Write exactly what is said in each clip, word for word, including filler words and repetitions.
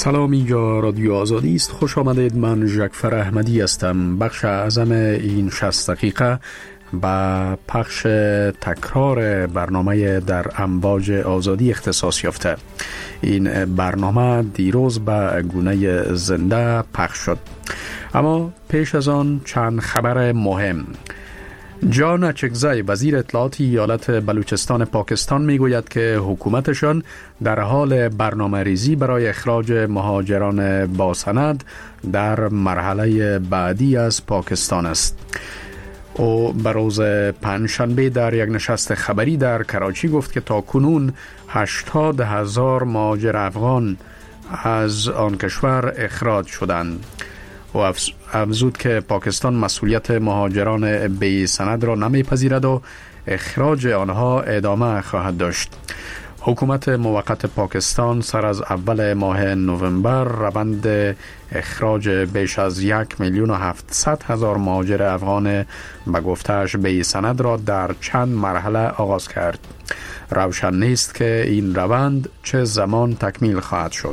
سلام، اینجا رادیو آزادی است. خوش آمدید. من جعفر احمدی هستم. بخش اعظم این شصت دقیقه با پخش تکرار برنامه در امواج آزادی اختصاص یافته. این برنامه دیروز به گونه زنده پخش شد، اما پیش از آن چند خبر مهم. جان اچکزی وزیر اطلاعات ایالت بلوچستان پاکستان میگوید که حکومتشان در حال برنامه ریزی برای اخراج مهاجران با سند در مرحله بعدی از پاکستان است. او به روز پنجشنبه در یک نشست خبری در کراچی گفت که تا کنون هشتاد هزار مهاجر افغان از آن کشور اخراج شدند. و افزود که پاکستان مسئولیت مهاجران بی سند را نمیپذیرد و اخراج آنها ادامه خواهد داشت. حکومت موقت پاکستان سر از اول ماه نوامبر روند اخراج بیش از یک میلیون و هفتصد هزار مهاجر افغان به گفته‌اش بی سند را در چند مرحله آغاز کرد. روشن نیست که این روند چه زمان تکمیل خواهد شد.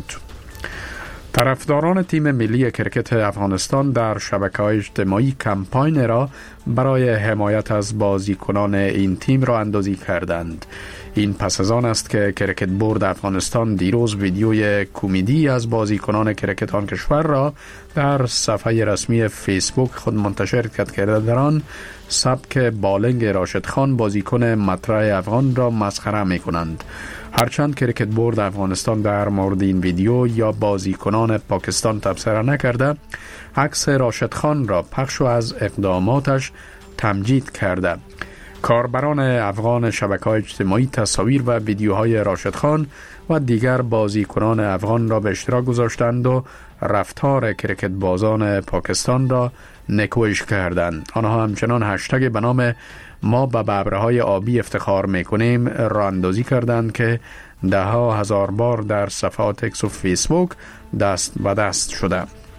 طرفداران تیم ملی کرکت افغانستان در شبکه‌های اجتماعی کمپاین را برای حمایت از بازیکنان این تیم را اندازی کردند. این پس از آن است که کرکت بورد افغانستان دیروز ویدیوی کمدی از بازیکنان کرکت آن کشور را در صفحه رسمی فیسبوک خود منتشر کرد که در آن سبک بالنگ راشد خان بازیکن مطرح افغان را مسخره می کنند. هرچند کرکت بورد افغانستان در مورد این ویدیو یا بازیکنان پاکستان تبصره نکرده، عکس راشد خان را پخش و از اقداماتش تمجید کرده. کاربران افغان شبکه‌های اجتماعی تصاویر و ویدیوهای راشد خان و دیگر بازیکنان افغان را به اشتراک گذاشتند و رفتار کرکت بازان پاکستان را نکویش کردند. آنها همچنان هشتگ به نام ما به ببرهای آبی افتخار میکنیم را اندازی کردند که ده ها هزار بار در صفحات اکس و فیسبوک دست به دست شده.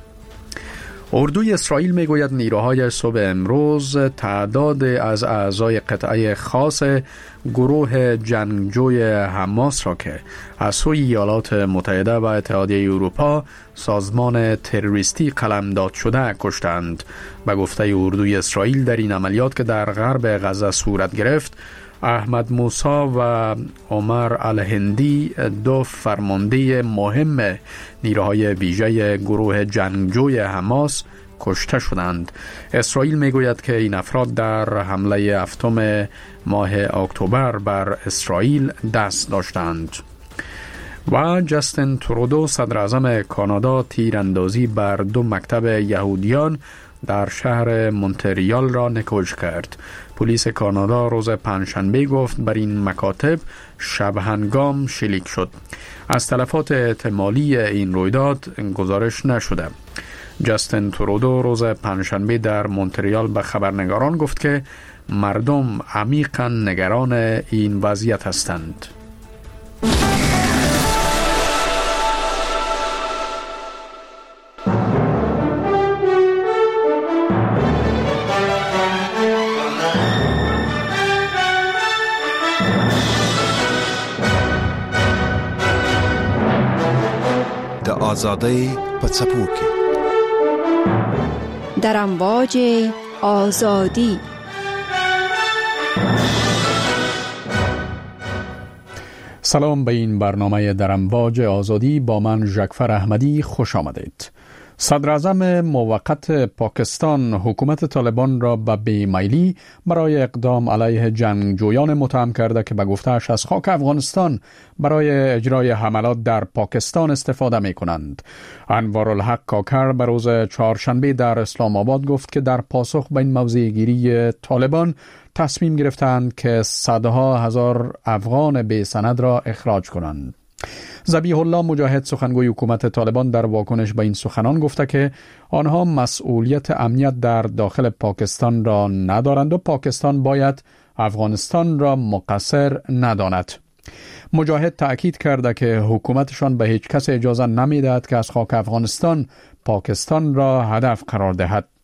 اردوی اسرائیل میگوید نیروهای صبح امروز تعداد از اعضای قطعه خاص گروه جنگجوی حماس را که از سوی ایالات متحده و اتحادیه اروپا سازمان تروریستی قلمداد شده کشتند. به گفته اردوی اسرائیل در این عملیات که در غرب غزه صورت گرفت، احمد موسی و عمر الهندی دو فرمانده مهم نیروهای ویژه گروه جنگجوی حماس کشته شدند. اسرائیل میگوید که این افراد در حمله هفتم ماه اکتبر بر اسرائیل دست داشتند. و جاستین ترودو صدر اعظم کانادا تیراندازی بر دو مکتب یهودیان در شهر مونتریال را نکوش کرد. پلیس کانادا روز پنجشنبه گفت بر این مکاتب شب هنگام شلیک شد. از تلفات احتمالی این رویداد گزارش نشده. جاستین ترودو روز پنجشنبه در مونتریال به خبرنگاران گفت که مردم عمیقاً نگران این وضعیت هستند. آزادی پڅپو کې در امواج آزادی. سلام به این برنامه در امواج آزادی با من جعفر احمدی. خوش آمدید. صدر اعظم موقت پاکستان حکومت طالبان را به بیمیلی برای اقدام علیه جنگجویان متهم کرده که به گفته‌اش از خاک افغانستان برای اجرای حملات در پاکستان استفاده می کنند. انوارالحق کاکر به روز چهارشنبه در اسلام آباد گفت که در پاسخ به این موضع گیری طالبان تصمیم گرفتند که صدها هزار افغان بی سند را اخراج کنند. ذبیح الله مجاهد سخنگوی حکومت طالبان در واکنش به این سخنان گفته که آنها مسئولیت امنیت در داخل پاکستان را ندارند و پاکستان باید افغانستان را مقصر نداند. مجاهد تأکید کرده که حکومتشان به هیچ کس اجازه نمی‌دهد که از خاک افغانستان پاکستان را هدف قرار دهد.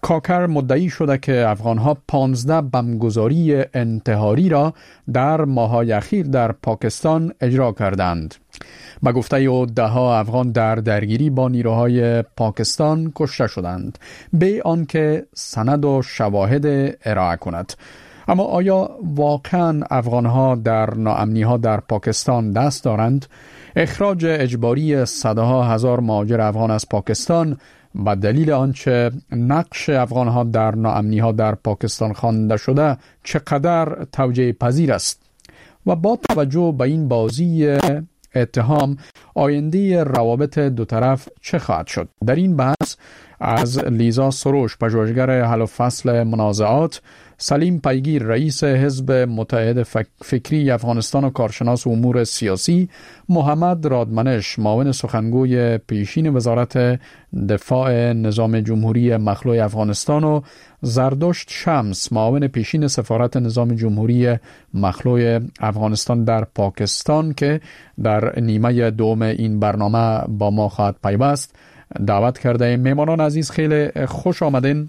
کاکر مدعی شده که افغانها پانزده بمبگذاری انتحاری را در ماه‌های اخیر در پاکستان اجرا کردند. به گفته او ده ها افغان در درگیری با نیروهای پاکستان کشته شدند به آنکه سند و شواهد ارائه کند. اما آیا واقعا افغانها در ناامنی‌ها در پاکستان دست دارند؟ اخراج اجباری صدها هزار مهاجر افغان از پاکستان به دلیل آنچه نقش افغانها در ناامنی‌ها در پاکستان خوانده شده چقدر توجیه پذیر است؟ و با توجه به این بازی اتهام آینده روابط دو طرف چه خواهد شد؟ در این بحث از لیزا سروش، پژوهشگر حل و فصل منازعات، سلیم پیگیر، رئیس حزب متحد فکری افغانستان و کارشناس امور سیاسی، محمد رادمنش، معاون سخنگوی پیشین وزارت دفاع نظام جمهوری مخلوع افغانستان و زردشت شمس، معاون پیشین سفارت نظام جمهوری مخلوع افغانستان در پاکستان که در نیمه دوم این برنامه با ما خواهد پیوست، دعوت کرده. میمانان عزیز خیلی خوش آمدین.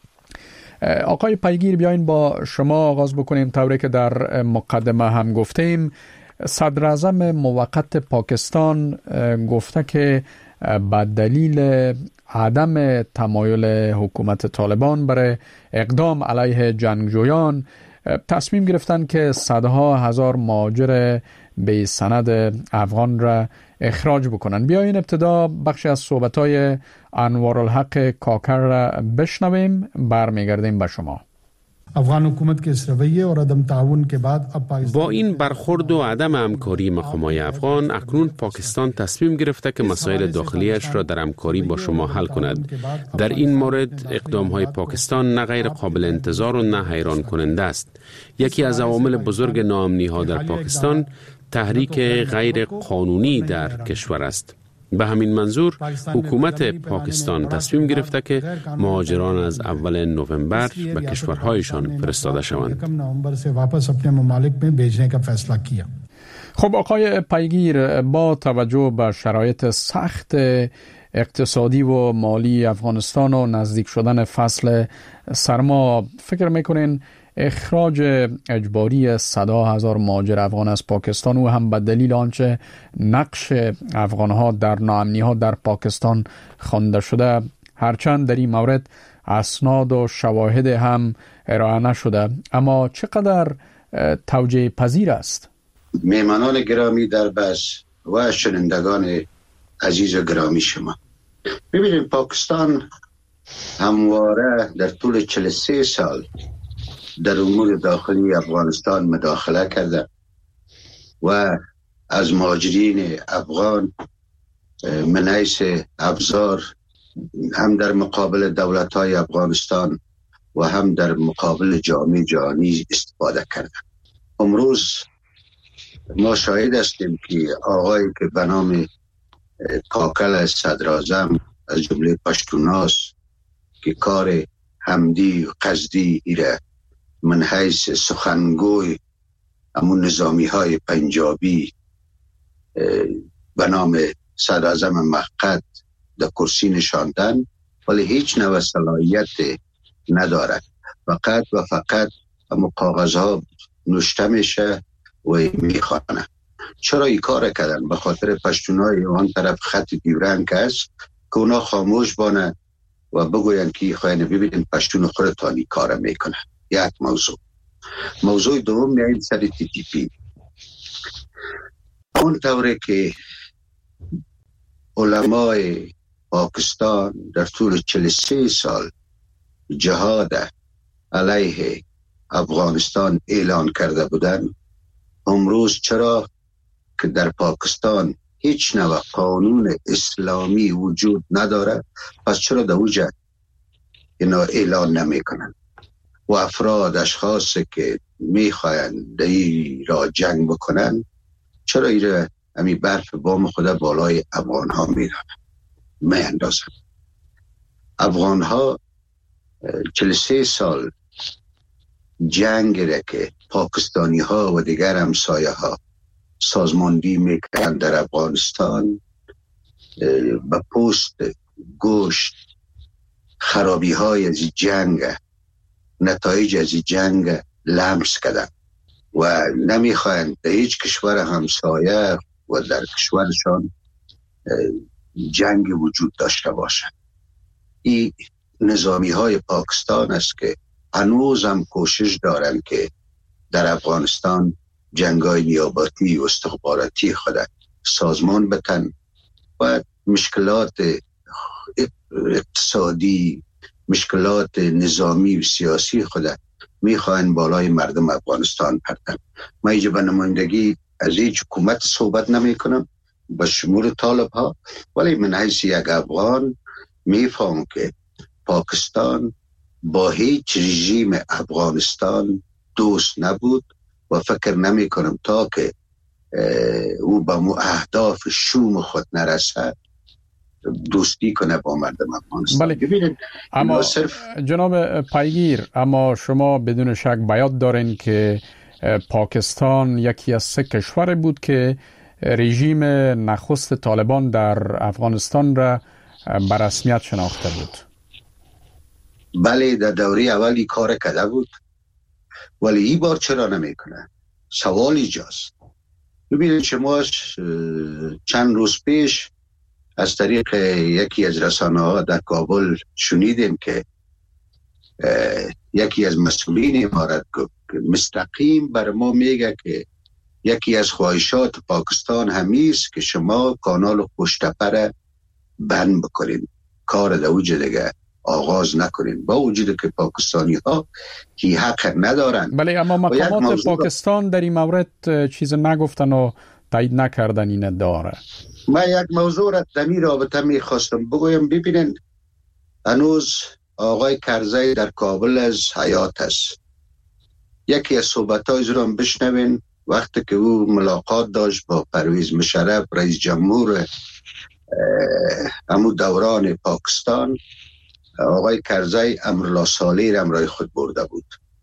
آقای پیگیر، بیاین با شما آغاز بکنیم. طوری که در مقدمه هم گفتیم، صدر اعظم موقت پاکستان گفته که به دلیل عدم تمایل حکومت طالبان برای اقدام علیه جنگجویان تصمیم گرفتن که صدها هزار مهاجر به سند افغان را اخراج بکنن. بیاین ابتدا بخشی از صحبت‌های انوارالحق کاکر را بشنویم، برمیگردیم به شما. افغان حکومت کے اس رویے اور عدم تعاون کے بعد با این برخورد و عدم همکاری مقام‌های افغان، اکنون پاکستان تصمیم گرفته که مسائل داخلیش را در همکاری با شما حل کند. در این مورد اقدام‌های پاکستان نه غیر قابل انتظار و نه حیران کننده است. یکی از عوامل بزرگ ناامنی‌ها در پاکستان تحریک غیر قانونی در کشور است. به همین منظور حکومت پاکستان تصمیم گرفته که مهاجران از اول نوامبر به کشورهایشان فرستاده شوند. خب آقای پیگیر، با توجه به شرایط سخت اقتصادی و مالی افغانستان و نزدیک شدن فصل سرما، فکر میکنین اخراج اجباری صدها هزار مهاجر افغان از پاکستان و هم به دلیل آنچه نقش افغانها در ناامنی‌ها در پاکستان خوانده شده، هرچند در این مورد اسناد و شواهد هم ارائه نشده، اما چقدر توجیه پذیر است؟ میهمانان گرامی در بس و شنوندگان عزیز و گرامی شما، ببینید پاکستان همواره در طول چهل و سه سال در امور داخلی افغانستان مداخله کرده و از مهاجرین افغان من حیث ابزار هم در مقابل دولت‌های افغانستان و هم در مقابل جامعه جهانی استفاده کرده. امروز ما شاهد هستیم که آقایی که به نام کاکل صدراعظم از جمله پشتوناس که کار حمدی و قصدی ایره من حیث سخنگوی همون نظامی های پنجابی به نام صدراعظم موقت در کرسی نشاندن، ولی هیچ نوع صلاحیت ندارد. فقط و فقط همون کاغذها نوشته میشه و میخوانه. چرا این کار کردن؟ به خاطر پشتونای آن طرف خط دیورنگ است که اونا خاموش بانه و بگوین که خواهی ببینید پشتون خودتانی کار میکنه. یک موضوع. موضوع دوم میاییم سر تی تی پی. اون طوره که علمای پاکستان در طول چهل و سه سال جهاد علیه افغانستان اعلان کرده بودن، امروز چرا که در پاکستان هیچ نوع قانون اسلامی وجود نداره، پس چرا در اوجه اینا اعلان نمی کنن و افراد اشخاص که میخواین ای را جنگ بکنن چرا ایره همی برف بام خدا بالای افغان ها میرن می اندازن؟ افغان ها چهل و سه سال جنگ را که پاکستانی ها و دیگر همسایه ها سازماندهی میکنن در افغانستان به پوست گوشت خرابی های از جنگ، نتایج از جنگ لمس کردن و نمیخواهند در هیچ کشور همسایه و در کشورشان جنگ وجود داشته باشند. این نظامی های پاکستان است که هنوز هم کوشش دارند که در افغانستان جنگای نیابتی و استخباراتی خود سازمان بتن و مشکلات اقتصادی، مشکلات نظامی و سیاسی خود میخواهند بالای مردم افغانستان پرتن. من اینجا به نمایندگی از هیچ حکومت صحبت نمی کنم با شمول طالب ها، ولی من حیث یک افغان میفهم که پاکستان با هیچ رژیم افغانستان دوست نبود و فکر نمی کنم تا که او با اهداف شوم خود نرسد دوستی کنه با مردم افغانستان. بله. اما صرف... جناب پیگیر، اما شما بدون شک بیان دارین که پاکستان یکی از سه کشور بود که رژیم نخست طالبان در افغانستان را به رسمیت شناخته بود. بله، در دوره اولی کار کرده بود، ولی این بار چرا نمیکنه؟ سوال ایجاست. ببینید شما چند روز پیش از طریق یکی از رسانه ها در کابل شنیدیم که یکی از مسئولین امارت مستقیم بر ما میگه که یکی از خواهشات پاکستان همیست که شما کانال خوشتپه بند بکنین، کار در وجه دیگه آغاز نکنین، با وجود که پاکستانی ها کی حق ندارن. بله، اما مقامات پاکستان در این مورد چیز نگفتن و تایید نکردن این داره. من یک موضوع را در این رابطه میخواستم بگویم. ببینن هنوز آقای کرزی در کابل از حیات است. یکی از صحبت‌های رو هم بشنوین وقتی که او ملاقات داشت با پرویز مشرف رئیس جمهور همون دوران پاکستان. آقای کرزی امرالله صالح را همراه خود برده بود.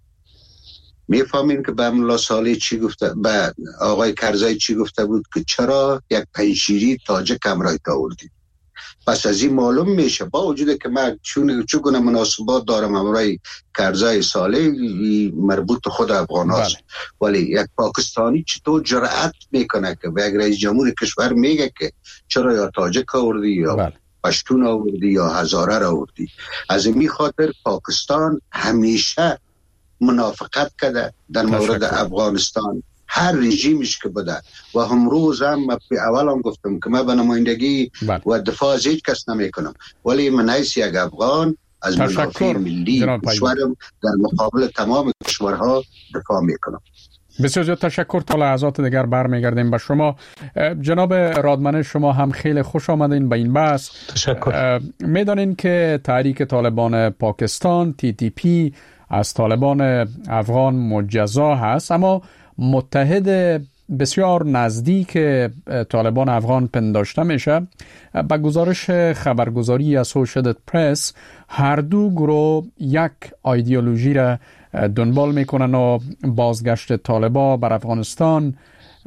میفهمین که به امرالله صالح چی گفته، به آقای کرزی چی گفته بود که چرا یک پنشیری تاجک همراه تا آوردید. پس از این معلوم میشه با وجود که من چون چگونه مناسبات دارم همراه کرزی صالح مربوط خود افغان هاست، ولی یک پاکستانی چطور جرأت میکنه که به یک رئیس جمهور کشور میگه که چرا یا تاجک آوردی یا بله. پشتون آوردی یا هزاره را آوردی. از این خاطر پاکستان همیشه منافقت کرده در مورد افغانستان، هر رژیمش که بوده و هم روز هم اول هم گفتم که من به نمایندگی بله. و دفاع از هیچ کس نمی کنم، ولی من حیث یک افغان از منافع ملی کشورم در مقابل تمام کشورها دفاع می کنم. بسیار زیاد تشکر. تا لحظات دیگر برمیگردیم به شما. جناب رادمنه، شما هم خیلی خوش آمدین به این بحث. تشکر. میدانین که تحریک طالبان پاکستان تی تی پی از طالبان افغان مجزا هست، اما متحد بسیار نزدیک طالبان افغان پنداشته میشه. با گزارش خبرگزاری اسوشییتد پرس هر دو گروه یک ایدئولوژی را دنبال میکنن و بازگشت طالبان بر افغانستان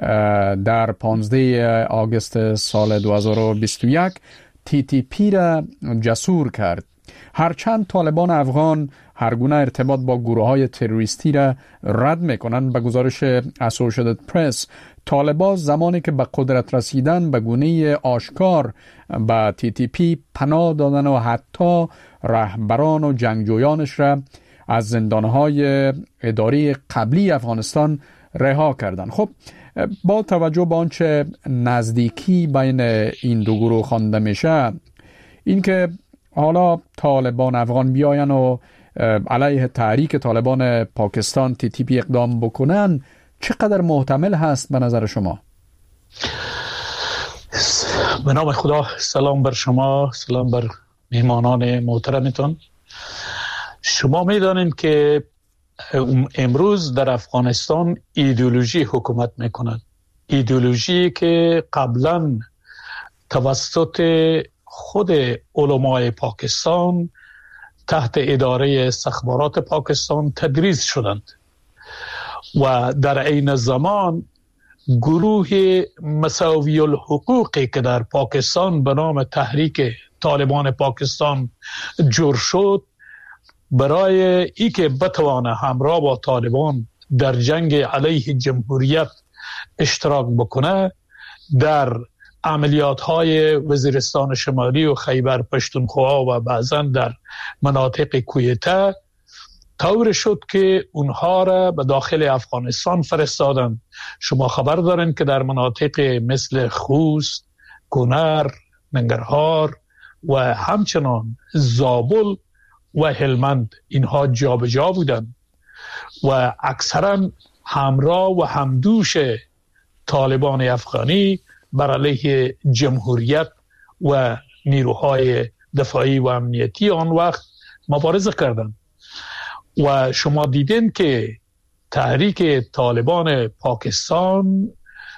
در پانزده آگوست سال دو هزار و بیست و یک تی تی پی را جسور کرد. هرچند طالبان افغان هر گونه ارتباط با گروه‌های تروریستی را رد می‌کنند، به گزارش اسوشییتد پرس طالبان زمانی که به قدرت رسیدن به گونه آشکار به تی تی پی پناه دادن و حتی رهبران و جنگجویانش را از زندانهای اداری قبلی افغانستان رها کردند. خب با توجه به آنچه نزدیکی بین این دو گروه خوانده میشه، اینکه حالا طالبان افغان بیاین و علیه تحریک طالبان پاکستان تی تی پی اقدام بکنن، چقدر محتمل هست به نظر شما؟ به نام خدا، سلام بر شما، سلام بر مهمانان محترمتون. شما میدانید که امروز در افغانستان ایدئولوژی حکومت میکند، ایدئولوژی که قبلا توسط خود علمای پاکستان تحت اداره استخبارات پاکستان تدریس شدند و در عین زمان گروه مساوی الحقوقی که در پاکستان به نام تحریک طالبان پاکستان جور شد برای ای که بتوانه همراه با طالبان در جنگ علیه جمهوریت اشتراک بکنه، در عملیات های وزیرستان شمالی و خیبر پشتونخوا و بعضا در مناطق کویته طور شد که اونها را به داخل افغانستان فرستادند. شما خبر دارین که در مناطق مثل خوست، کنر، ننگرهار و همچنان زابل و هلمند اینها جابجا بودند و اکثرا همراه و همدوش طالبان افغانی بر علیه جمهوریت و نیروهای دفاعی و امنیتی آن وقت مبارزه کردند. و شما دیدین که تحریک طالبان پاکستان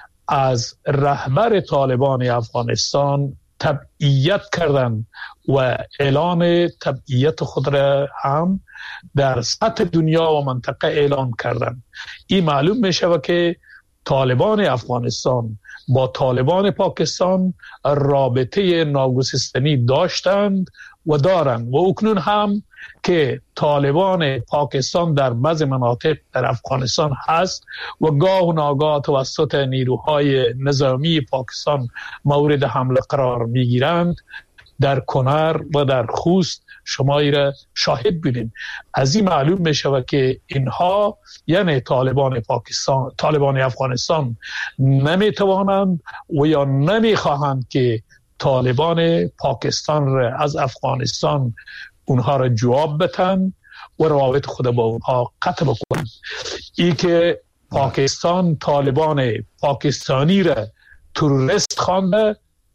از رهبر طالبان افغانستان تبعیت کردند و اعلان تبعیت خود را هم در سطح دنیا و منطقه اعلان کردند. این معلوم می شود که طالبان افغانستان با طالبان پاکستان رابطه ناگسستنی داشتند و دارند و اکنون هم که طالبان پاکستان در بعض مناطق در افغانستان هست و گاه و ناگاه توسط نیروهای نظامی پاکستان مورد حمله قرار میگیرند. در کنر و در خوست شما را شاهد بودین. از این معلوم می شود که اینها یعنی طالبان پاکستان، طالبان افغانستان نمی توانند و یا نمی خواهند که طالبان پاکستان را از افغانستان اونها را جواب بتن و روابط خود با اونها قطع بکنند. ای که پاکستان طالبان پاکستانی را تروریست خوانده،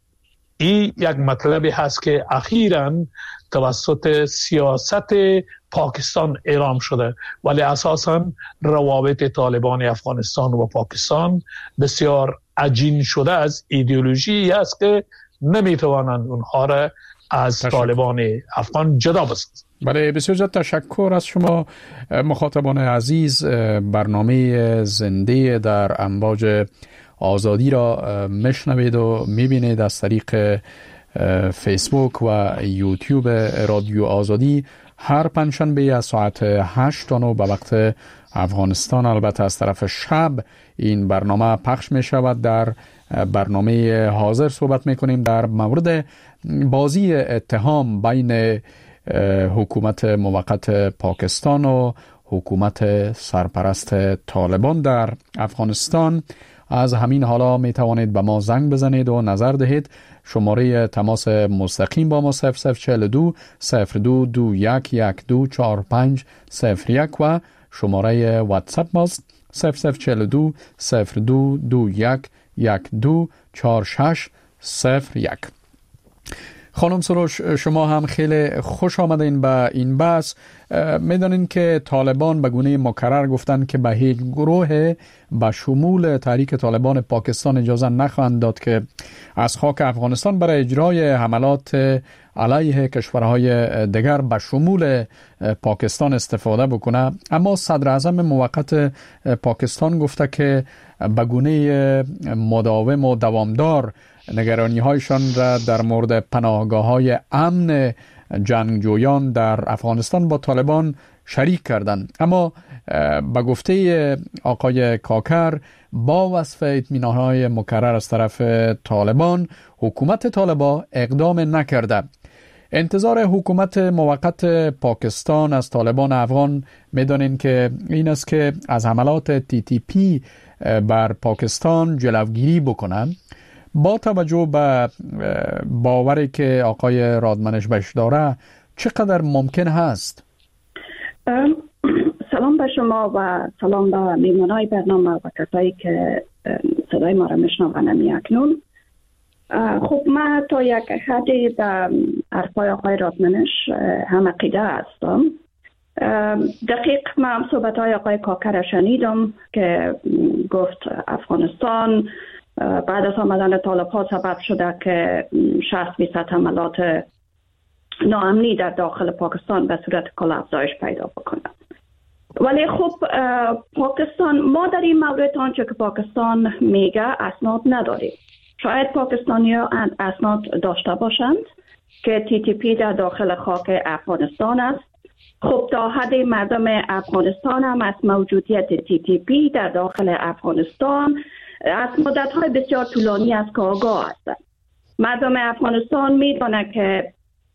این یک مطلبی هست که اخیراً توسط سیاست پاکستان اعلام شده، ولی اساساً روابط طالبان افغانستان و پاکستان بسیار عجین شده از ایدئولوژی است که نمیتوانند اونها را از تشکر. طالبان افغان جدا بسازند. بله، بسیار زیاد تشکر از شما مخاطبان عزیز. برنامه زنده در امواج آزادی را مشنوید و میبینید از طریق فیسبوک و یوتیوب رادیو آزادی هر پنجشنبه از ساعت هشت تا نه به وقت افغانستان، البته از طرف شب این برنامه پخش می شود. در برنامه حاضر صحبت می کنیم در مورد بازی اتهام بین حکومت موقت پاکستان و حکومت سرپرست طالبان در افغانستان. از همین حالا می توانید به ما زنگ بزنید و نظر دهید. شماره تماس مستقیم با ما صفر صفر چهل و دو صفر دو دو یک یک دو چهار پنج صفر یک و شماره واتساپ ماست صفر صفر چهل و دو صفر دو دو یک یک دو چهار شش صفر یک. خانم سروش، شما هم خیلی خوش آمدین به این بحث. میدانین که طالبان به گونه مکرر گفتن که به هیچ گروه به شمول تحریک طالبان پاکستان اجازه نخواهند داد که از خاک افغانستان برای اجرای حملات علیه کشورهای دیگر به شمول پاکستان استفاده بکنه. اما صدر اعظم موقت پاکستان گفته که به گونه مداوم و دوامدار نگرانی هایشان را در مورد پناهگاه های امن جنگجویان در افغانستان با طالبان شریک کردند. اما به گفته آقای کاکر با وصف اطمینان های مکرر از طرف طالبان، حکومت طالبان اقدام نکرده. انتظار حکومت موقت پاکستان از طالبان افغان میدانین که این است که از حملات تی تی پی بر پاکستان جلوگیری بکنند. با توجه به باوری که آقای رادمنش بهش داره، چقدر ممکن هست؟ سلام به شما و سلام به میمانای برنامه و کسایی که صدای ما را میشنوند اکنون. خب من تا یک حدی به حرفای آقای رادمنش هم عقیده هستم. دقیق من صحبت های آقای کاکر شنیدم که گفت افغانستان بعد از آمدن طالب ها سبب شده که شصت فیصد حملات ناامنی در داخل پاکستان به صورت کل افزایش پیدا بکنه. ولی خب پاکستان، ما در این مورد آنچه که پاکستان میگه اسناد نداریم. شاید پاکستانی ها اسناد داشته باشند، که تی تی پی در داخل خاک افغانستان است. خب تا حد مردم افغانستان هم از موجودیت تی تی پی در داخل افغانستان از مدت‌های بسیار طولانی از که آگاه هستند. مردم افغانستان می‌دانند که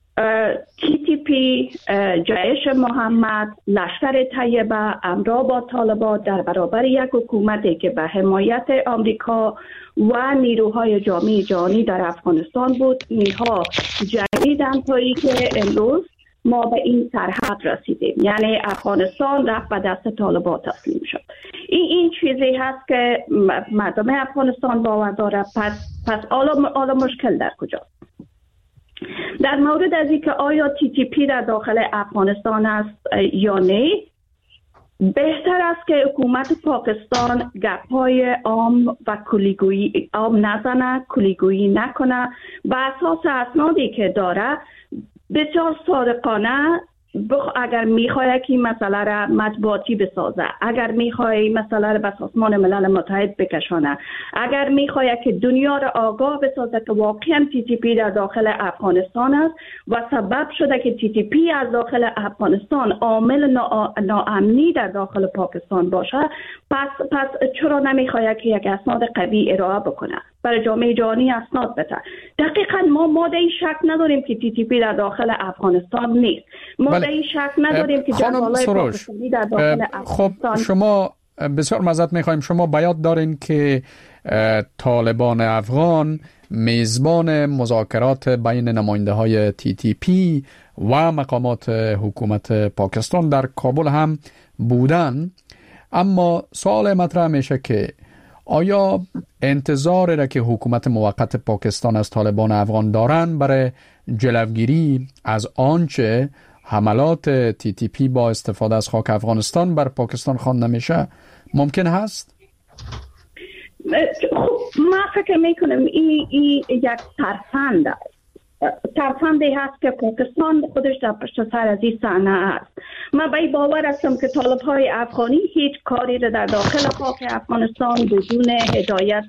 تی تی پی، جیش محمد، لشکر طیبه، امرا با طالبان در برابر یک حکومتی که به حمایت آمریکا و نیروهای جامعه جهانی در افغانستان بود، اینها جنگیدند تا اینکه امروز ما به این سرحد رسیدیم، یعنی افغانستان رفت به دست طالبان تسلیم شد. این این چیزی هست که مردم افغانستان باور داره. پس پس حالا مشکل در کجاست؟ در مورد از اینکه آیا تی تی پی در داخل افغانستان است یا نه، بهتر است که حکومت پاکستان گپ‌های عام و کلیگویی عام نزنه، کلیگویی نکنه، به اساس اسنادی که داره بسیار صادقانه. بخ... اگر میخواه که این مسئله را مطبوعاتی بسازه، اگر میخواه این مسئله را به سازمان ملل متحد بکشانه، اگر میخواه که دنیا را آگاه بسازه که واقعا تی تی پی در داخل افغانستان است و سبب شده که تی تی پی از داخل افغانستان عامل نا... ناامنی در داخل پاکستان باشه، پس پس چرا نمیخواه که یک اسناد قوی ارائه بکنه، برای جامعه جهانی اسناد بده؟ دقیقاً ما ماده شک نداریم که تی تی پی در داخل افغانستان نیست. ما در این شک نداریم که جنگ‌های پاکستانی در داخل افغانستان. خب شما بسیار معذرت می‌خوایم، شما بیان دارین که طالبان افغان میزبان مذاکرات بین نماینده‌های تی تی پی و مقامات حکومت پاکستان در کابل هم بودن، اما سوال مطرح میشه که آیا انتظاری را که حکومت موقت پاکستان از طالبان افغان دارن برای جلوگیری از آنچه حملات تی تی پی با استفاده از خاک افغانستان بر پاکستان خوانده میشه ممکن هست؟ خب ما فکر میکنم این ای یک ترفند است. ترفندی هست که پاکستان خودش در پشت سر از این صحنه است. من به این باور هستم که طالب‌های افغانی هیچ کاری را در داخل خاک افغانستان بدون هدایت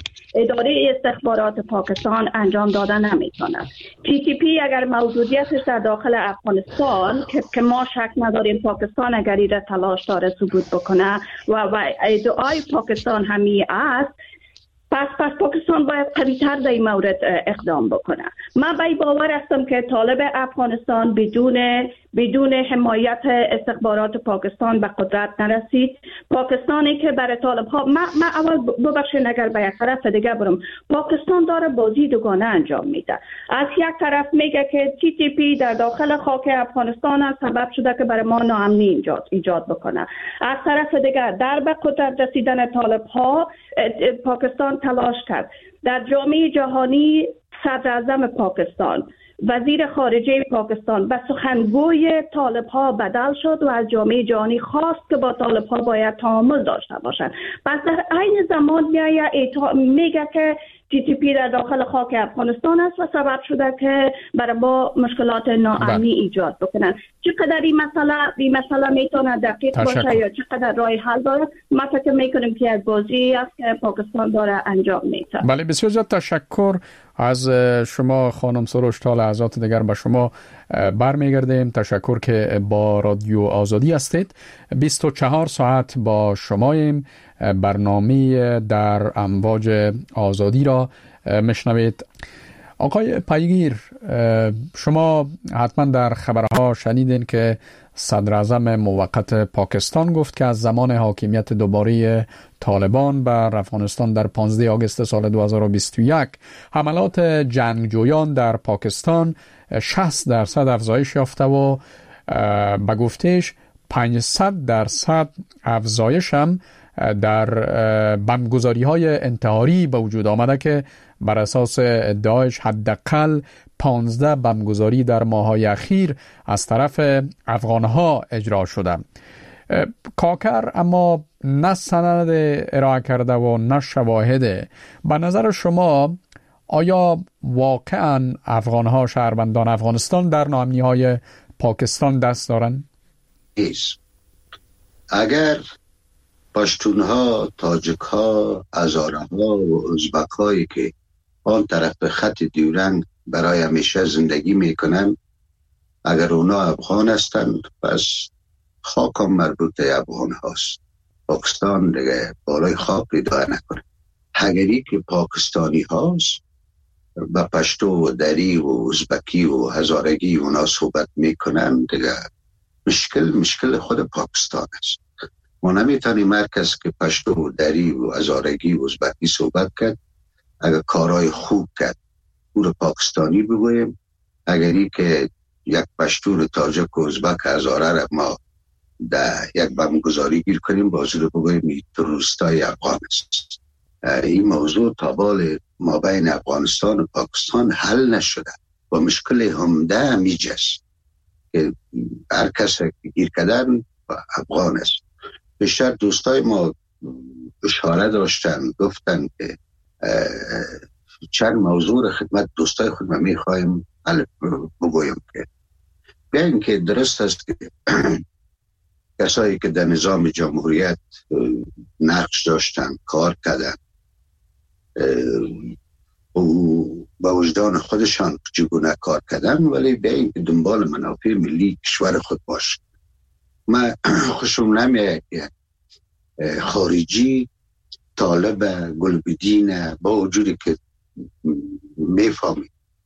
اداره استخبارات پاکستان انجام دادن نمیتونند. تی تی پی اگر موجودیتش در داخل افغانستان که, که ما شک نداریم پاکستان اگر این را تلاش داره ثبوت بکنه و, و ادعای پاکستان همی است، پس پس پاکستان باید قوی‌تر در این مورد اقدام بکنه. من به این باور هستم که طالب افغانستان بدون بدون حمایت استخبارات پاکستان به قدرت نرسید. پاکستانی که برای طالب ها من, من اول ببخشید اگر به یک طرف دیگه برم، پاکستان داره بازی دوگانه انجام میده. از یک طرف میگه که تی تی پی در داخل خاک افغانستان سبب شده که برای ما ناامنی ایجاد ایجاد بکنه. از طرف دیگه در به قدرت رسیدن طالب ها پاکستان تلاش کرد. در جامعه جهانی صدر اعظم پاکستان، وزیر خارجه پاکستان به سخنگوی طالب ها بدل شد و از جامعه جهانی خواست که با طالب ها باید تعامل داشته باشند. پس در عین زمان میگه که تی تی پی در داخل خاک افغانستان است و سبب شده که برای ما مشکلات ناامنی ایجاد بکنن. چقدر این مسئله این مسئله میتونه دقیق تشکر. باشه یا چقدر راه حل داره، ما فکر میکنیم که از بازی است که پاکستان داره انجام میده. بله، بسیار زیاد تشکر از شما خانم سروش. تا لحظات دیگر به شما برمیگردیم. تشکر که با رادیو آزادی هستید. بیست و چهار ساعت با شماییم. برنامه در امواج آزادی را مشنوید. آقای پیگیر، شما حتما در خبرها شنیدین که صدر اعظم موقت پاکستان گفت که از زمان حاکمیت دوباره طالبان بر افغانستان در پانزده آگوست سال دو هزار و بیست و یک حملات جنگجویان در پاکستان شصت درصد افزایش یافته و به گفتش پانصد درصد افزایش هم در بمبگذاری های انتحاری به وجود آمده که بر اساس ادعایش حداقل پانزده بمبگذاری در ماه‌های اخیر از طرف افغانها اجرا شده. کاکر اما نه سند ارائه کرده و نه شواهد. به نظر شما آیا واقعا افغانها، شهروندان افغانستان در ناامنی‌های پاکستان دست دارند؟ اگر پشتونها، تاجکها، هزاره‌ها و ازبک‌هایی که آن طرف خط دیورنگ برای همیشه زندگی میکنن. اگر اونا افغان هستند پس خاکم مربوط افغان هاست. پاکستان دیگه بالای خاک ریدا نکنه. اگری که پاکستانی هاست با پشتو و دری و ازبکی و هزارگی اونا صحبت میکنن دیگه مشکل مشکل خود پاکستان است. ما نمیتونیم مرکز که پشتو و دری و هزارگی و ازبکی صحبت کرد اگر کارهای خوب کرد او رو پاکستانی بگویم. اگری که یک پشتو تاجک و ازبک هزاره را ما در یک بمگذاری گیر کنیم بازی رو بگویم این تروریستای افغان است. این موضوع تا بال ما بین افغانستان و پاکستان حل نشده و مشکل همده همیجه است که هر کس که گیر کردن افغان است. بیشتر دوستای ما اشاره داشتن گفتن که چند موضوع خدمت دوستای خود ما میخوایم بگویم که بیاین که درست است که کسایی که در نظام جمهوریت نقش داشتن کار کردن و با وجدان خودشان چگونه کار کردن ولی بیاین که دنبال منافع ملی کشور خود باشه. من خوشم نمیاد که خارجی طالب گلبدین با وجودی که میفهمی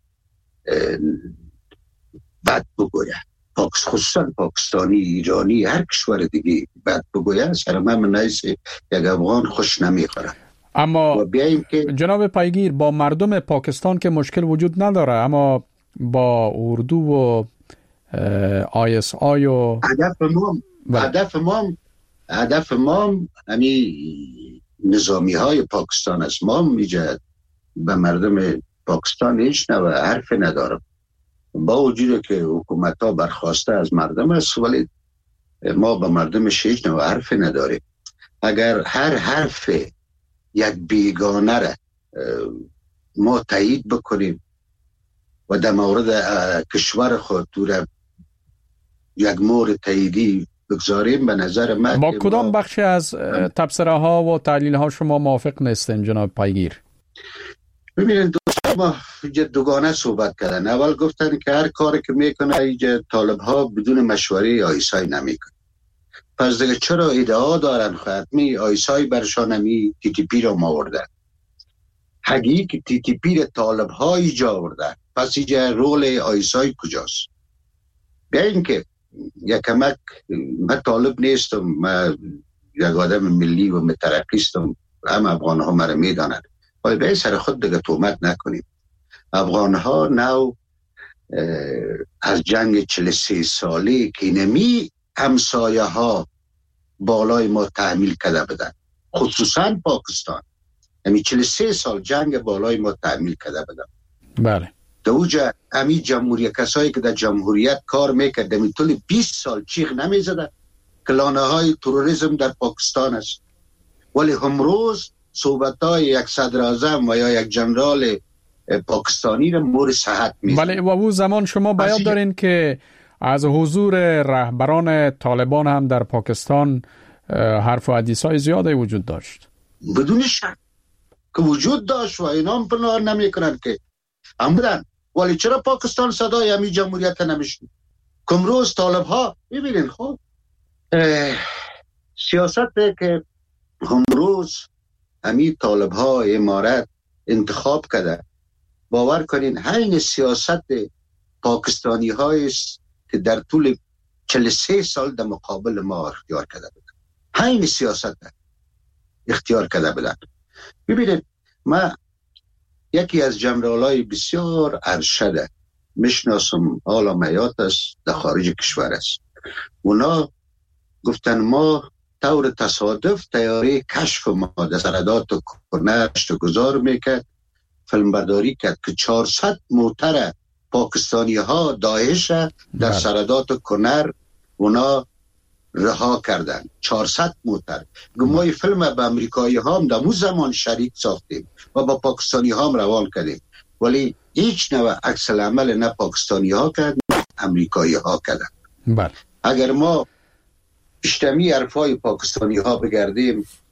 بد بگوید خصوصا پاکستانی ایرانی هر کشور دیگه بد بگوید سر من منایس یک افغان خوش نمیخوره. اما جناب پایگیر با مردم پاکستان که مشکل وجود نداره اما با اردو و آی اس آی و هدف ما هدف ما هدف ما همی نظامی های پاکستان است. ما میجد به مردم پاکستان هیچ نوع حرف ندارم با وجود که حکومت ها برخواسته از مردم است ولی ما به مردمش هیچ نوع حرف نداریم. اگر هر حرف یک بیگانه را ما تایید بکنیم و در مورد کشور خود را یک مورد تاییدی بگذاریم به نظر من با کدام بخشی از تبصره ها و تحلیل ها شما موافق نیستین جناب پایگیر؟ ببینید دوستان ما دوگانه صحبت کردن. اول گفتن که هر کاری که میکنه اینجا طالب ها بدون مشوره آیسای نمیکنه. پس دیگه چرا ادعا دارن خدمی آیسای برشان همی تی تی پی را ماوردن؟ حقیقی که تی تی پی را طالب ها ایجا آوردن پس اینجا رول آیسای کجاست؟ بیاین که یک کمک من طالب نیستم، من یک آدم ملی و مترقیستم، هم افغان ها مرا میدانند ولی به سر خود دیگه تومت نکنیم. افغان ها نو از جنگ چهل و سه ساله که نمی همسایه ها بالای ما تحمیل کرده بدن خصوصا پاکستان همی چهل و سه سال جنگ بالای ما تحمیل کرده بدن. بله دوجه همی جمهوری کسایی که در جمهوریت کار میکرد همی طول بیست سال چیخ نمیزدن که لانه های تروریسم در پاکستان است ولی همروز صحبت های یک صدر اعظم و یا یک جنرال پاکستانی را مورد صحت میزن. بله و او زمان شما بیان دارین که از حضور رهبران طالبان هم در پاکستان حرف و حدیث های زیاده وجود داشت. بدون شک که وجود داشت و اینا هم پنهان نمی کنند که امدن ولی چرا پاکستان صدای همی جمهوریت نمیشنید؟ کمروز طالب ها ببینین خب سیاست که همروز همی طالب ها امارت انتخاب کرده باور کنین همین سیاست پاکستانی هایست که در طول چهل و سه سال در مقابل ما اختیار کرده بودن. همین سیاست اختیار کرده بودن. ببینید ما یکی از جنرالای بسیار ارشده میشناسم حالا میات است در خارج کشور است. اونا گفتن ما طور تصادف تیاره کشف ما در سردات و کنشت و گذار میکرد فیلم برداری کرد که چهارصد موتر پاکستانی ها داعش در سردات و کنر اونا رها کردن. چهارصد موتر گمای فیلم به امریکایی ها هم در اون زمان شریک ساختیم و با پاکستانی ها هم روان کردیم ولی هیچ نوع عکس العمل نه پاکستانی ها کرد نه امریکایی ها کردن. بله. اگر ما اشتمی حرفای پاکستانی ها بگردیم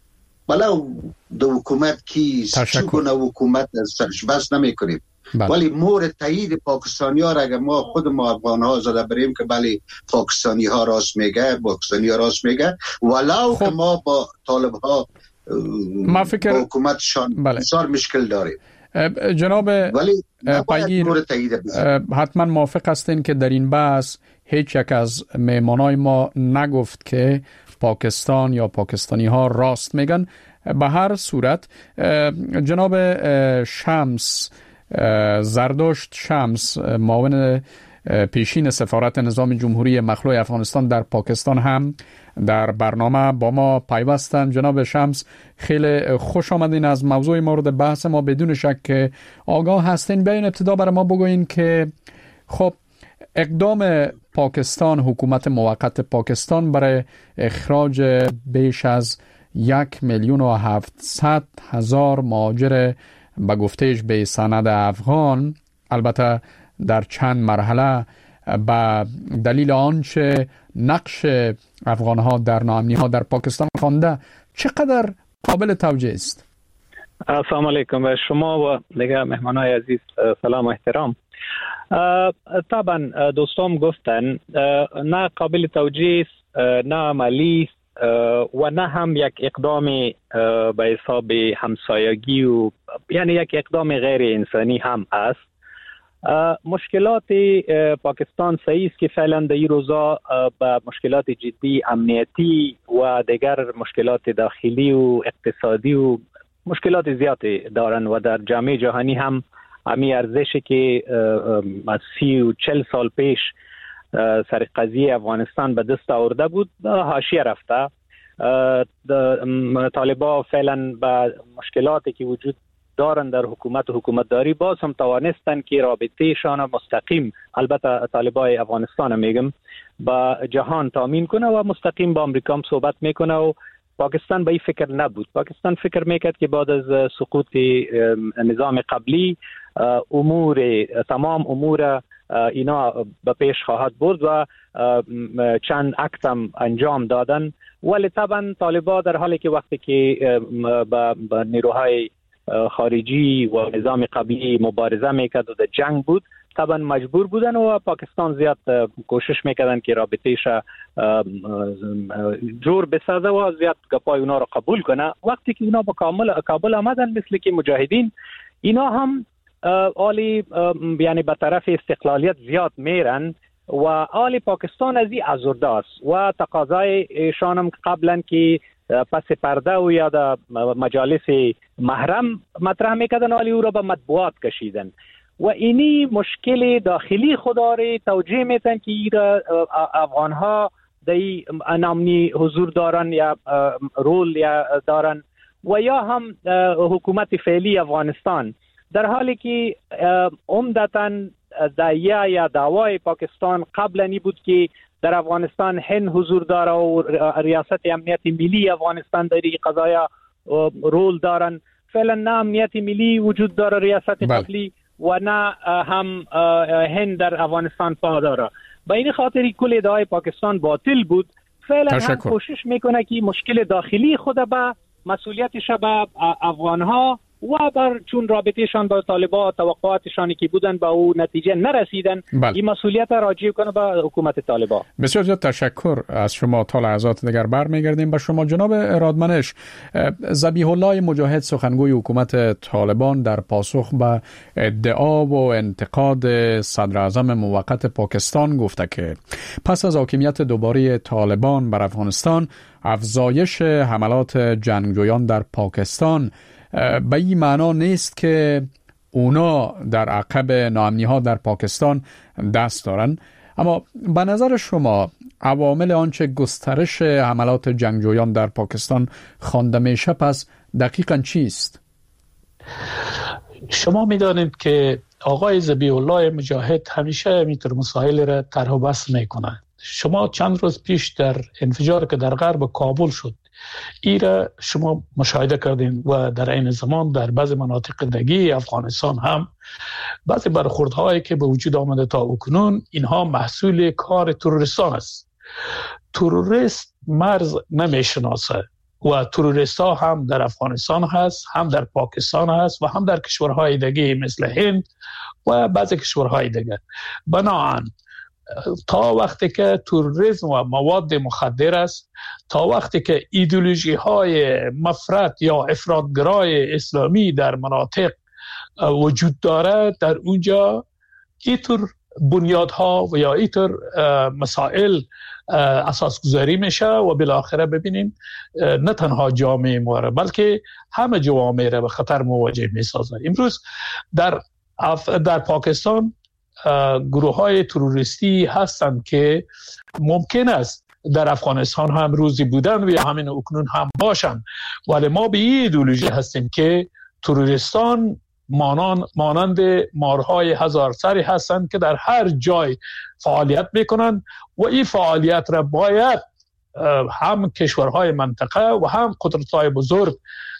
بلا دو حکومت کی چگونه حکومت سرش بس نمی کنیم، ولی مور تایید پاکستانی ها را اگر ما خود ما افغان ها زده بریم که بله پاکستانی ها راست میگه، پاکستانی ها راست میگه، ولو که ما با طالب ها ما فکر با حکومتشان بسیار مشکل داریم. جناب پیگیر حتما موافق هستین که در این بحث هیچ یک از مهمانای ما نگفت که پاکستان یا پاکستانی ها راست میگن. به هر صورت جناب شمس زردشت شمس، معاون پیشین سفارت نظام جمهوری مخلوع افغانستان در پاکستان، هم در برنامه با ما پیوستند. جناب شمس خیلی خوش آمدین از موضوع مورد بحث ما. بدون شک که آگاه هستین، بیاین ابتدا برای ما بگوین که خب اقدام پاکستان، حکومت موقت پاکستان برای اخراج بیش از یک میلیون و هفتصد هزار مهاجر به گفتهش به سند افغان، البته در چند مرحله، به دلیل آنچه نقش افغان ها در ناامنی ها در پاکستان خوانده، چقدر قابل توجیه است؟ السلام علیکم و شما و دیگر مهمانای عزیز سلام و احترام. طبعا دوستان گفتن نه قابل توجیه است، نه عملی است و نه هم یک اقدام به حساب همسایگی و یعنی یک اقدام غیر انسانی هم است. مشکلات پاکستان صحیح است که فعلا در این روزا با مشکلات جدی امنیتی و دیگر مشکلات داخلی و اقتصادی و مشکلات زیادی دارن و در جامعه جهانی هم امی ارزشی که از سی و چل سال پیش سر قضیه افغانستان به دست آورده بود حاشیه رفته. طالبان فعلا با مشکلاتی که وجود دارن در حکومت و حکومتداری باز هم توانستن که رابطه شان مستقیم، البته طالبان افغانستان میگم، با جهان تامین کنه و مستقیم با امریکا هم صحبت میکنه و پاکستان به این فکر نبود. پاکستان فکر میکرد که بعد از سقوط نظام قبلی امور تمام امور اینا به پیش خواهد برد و چند اکت هم انجام دادن، ولی طبعا طالبان در حالی که وقتی که با نیروهای خارجی و نظام قبلی مبارزه میکرد و در جنگ بود، طبعا مجبور بودن و پاکستان زیاد کوشش میکردن که رابطهش جور بسازه و زیاد گپای اونا رو قبول کنه. وقتی که اونا با کامل کابل آمدن مثل که مجاهدین، اینا هم آلی یعنی به طرف استقلالیت زیاد میرن و آلی پاکستان از این ازرده است و تقاضای شانم قبلا که پس پرده و یا در مجالس محرم مطرح میکردن، آلی او را به مطبوعات کشیدن و اینی مشکل داخلی خدا را توجیه میتن که ایرا افغان ها در نامنی حضور دارن یا رول یا دارن و یا هم حکومت فعلی افغانستان، در حالی که عمدتاً دعیه یا دعوای پاکستان قبلنی بود که در افغانستان هند حضور داره و ریاست امنیت ملی افغانستان در این قضایا رول دارن. فعلا نه امنیت ملی وجود داره ریاست قبلی و نه هم هند در افغانستان پا داره. به این خاطر کل ادعای پاکستان باطل بود. فعلا هم کوشش میکنه که مشکل داخلی خود به مسئولیتش به افغانها و بر چون رابطهشان با طالبان توقعاتشانی که بودن با او نتیجه نرسیدن، این مسئولیت راجع کنه به حکومت طالبان. بسیار زیاد تشکر از شما. تا لحظات دیگر برمیگردیم به شما. جناب رادمنش، ذبیح الله مجاهد سخنگوی حکومت طالبان در پاسخ به ادعا و انتقاد صدر اعظم موقت پاکستان گفته که پس از حاکمیت دوباره طالبان بر افغانستان، افزایش حملات جنگجویان در پاکستان به این معنا نیست که اونا در عقب ناامنی ها در پاکستان دست دارن. اما به نظر شما عوامل آنچه گسترش حملات جنگجویان در پاکستان خوانده میشه پس دقیقاً چیست؟ شما میدانید که آقای ذبیح الله مجاهد همیشه میتر مسائل را طرح و بحث میکنه. شما چند روز پیش در انفجار که در غرب کابل شد، ایره شما مشاهده کردین و در این زمان در بعض مناطق دیگه افغانستان هم بعضی برخوردهایی که به وجود آمده تا اکنون، اینها محصول کار تروریستان است. تروریست مرز نمیشناسه و تروریست ها هم در افغانستان هست، هم در پاکستان هست و هم در کشورهای دیگه مثل هند و بعضی کشورهای دیگه. بنابراین تا وقتی که تروریسم و مواد مخدر است، تا وقتی که ایدئولوژی های مفرط یا افراطگرای اسلامی در مناطق وجود داره، در اونجا اینطور بنیادها و یا اینطور مسائل اساس گذاری میشه و بالاخره ببینیم نه تنها جامعه ما را بلکه همه جوامع را به خطر مواجه میسازه. امروز در اف... در پاکستان گروه های تروریستی هستند که ممکن است در افغانستان هم روزی بودن و یا همین اکنون هم باشن، ولی ما به این ایدئولوژی هستیم که تروریستان مانند مانند مارهای هزار سری هستند که در هر جای فعالیت میکنند و این فعالیت را باید هم کشورهای منطقه و هم قدرت‌های بزرگ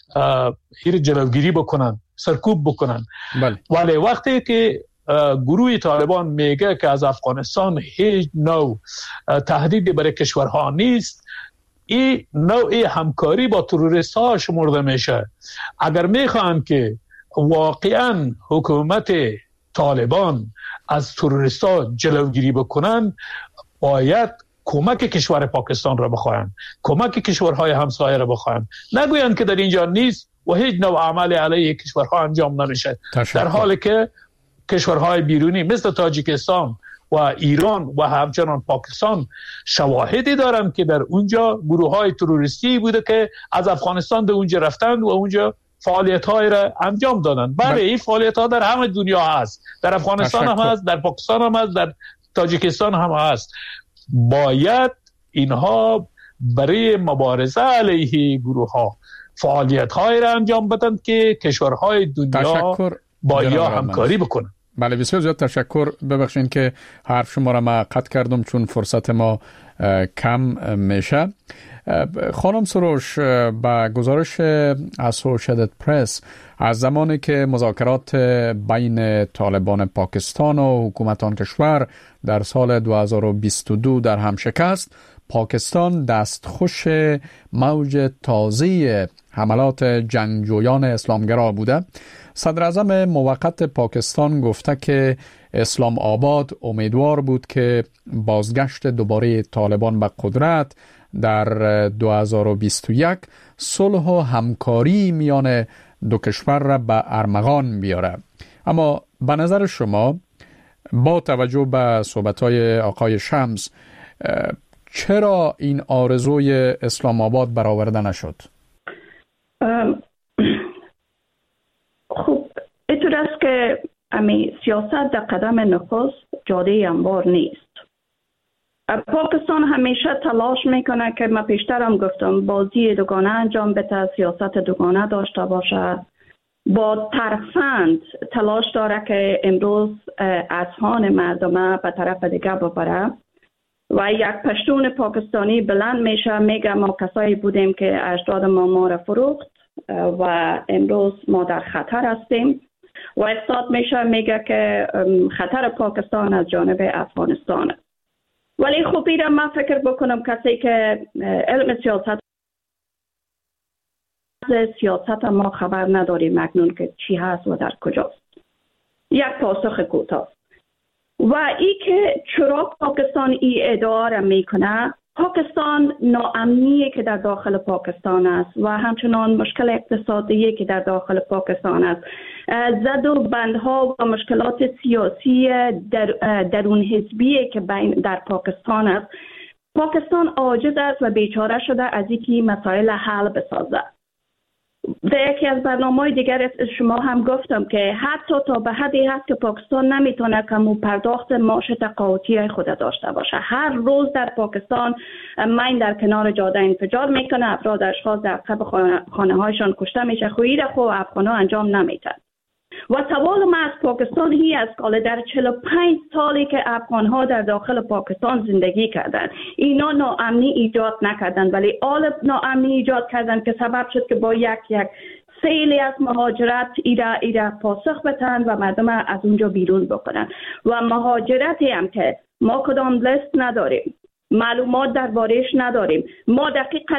این جلوگیری بکنند، سرکوب بکنند. بله. ولی وقتی که گروه طالبان میگه که از افغانستان هیچ نوع تهدیدی برای کشورها نیست، این نوع همکاری با تروریست ها شمرده میشه. اگر میخوان که واقعا حکومت طالبان از تروریست ها جلوگیری بکنن، باید کمک کشور پاکستان را بخواهند، کمک کشورهای همسایه را بخواهند، نگویند که در اینجا نیست و هیچ نوع عمل علیه کشورها انجام نمیشه. تشکر. در حالی که کشورهای بیرونی مثل تاجیکستان و ایران و همچنان پاکستان شواهدی دارند که در اونجا گروه های تروریستی بوده که از افغانستان به اونجا رفتند و اونجا فعالیت های را انجام دادند. بله، این فعالیت ها در همه دنیا هست، در افغانستان هم هست، در پاکستان هم هست، در تاجیکستان هم هست. باید اینها برای مبارزه علیه گروه ها فعالیت های را انجام بدند که کشورهای دنیا با یا همکاری بکنند. بله، بسیار زیاد تشکر. ببخشید که حرف شما را من قطع کردم چون فرصت ما کم میشه. خانم سروش، با گزارش اسوسییتد پرس از زمانی که مذاکرات بین طالبان پاکستان و حکومت آن کشور در سال دو هزار و بیست و دو در هم شکست، پاکستان دستخوش موج تازه حملات جنگجویان اسلامگرا بوده. صدر اعظم موقت پاکستان گفته که اسلام آباد امیدوار بود که بازگشت دوباره طالبان به قدرت در دو هزار و بیست و یک صلح و همکاری میان دو کشور را به ارمغان بیاره. اما به نظر شما با توجه به صحبت‌های آقای شمس چرا این آرزوی اسلام آباد برآورده نشد؟ خب اینطور است که امی سیاست در قدم نخست جاده هموار نیست. پاکستان همیشه تلاش میکنه که ما پیشترم گفتم بازی دوگانه انجام بده، سیاست دوگانه داشته باشه. با ترفند تلاش داره که امروز اذهان مردم به طرف دیگه ببره و یک پشتون پاکستانی بلند میشه میگه ما کسایی بودیم که اجداد ما ما را فروخت و امروز ما در خطر هستیم و استاد میشه میگه که خطر پاکستان از جانب افغانستان است. ولی خب ایران من فکر بکنم کسی که علم سیاست سیاست ما خبر نداریم مکنون که چی هست و در کجاست. یک پاسخ کوتاه و ای که چرا پاکستان ای ادعا را میکنه، پاکستان ناامنیه که در داخل پاکستان است و همچنان مشکل اقتصادی که در داخل پاکستان است، زد و بندها و مشکلات سیاسی در درون حزبی که بین در پاکستان است. پاکستان عاجز است و بیچاره شده از اینکه مسائل حل بسازه. در یکی از برنامه‌های دیگر شما هم گفتم که حتی تا به حدی هست که پاکستان نمیتونه کمو پرداخت معاش تقاعدی خود داشته باشه. هر روز در پاکستان مین در کنار جاده انفجار میکنه، افراد اشخاص در عقب خانه هایشان کشته میشه. خویی را خو افغان‌ها انجام نمیدن. و سوال ما از پاکستان هی است که در چهل و پنج سالی که افغان‌ها در داخل پاکستان زندگی کردند، اینا ناامنی ایجاد نکردند ولی آل ناامنی ایجاد کردند که سبب شد که با یک یک سیلی از مهاجرت ایرا ایرا پاسخ بدن و مردم از اونجا بیرون بکنن. و مهاجرتی هم که ما کدام لیست نداریم، معلومات درباره‌اش نداریم، ما دقیقاً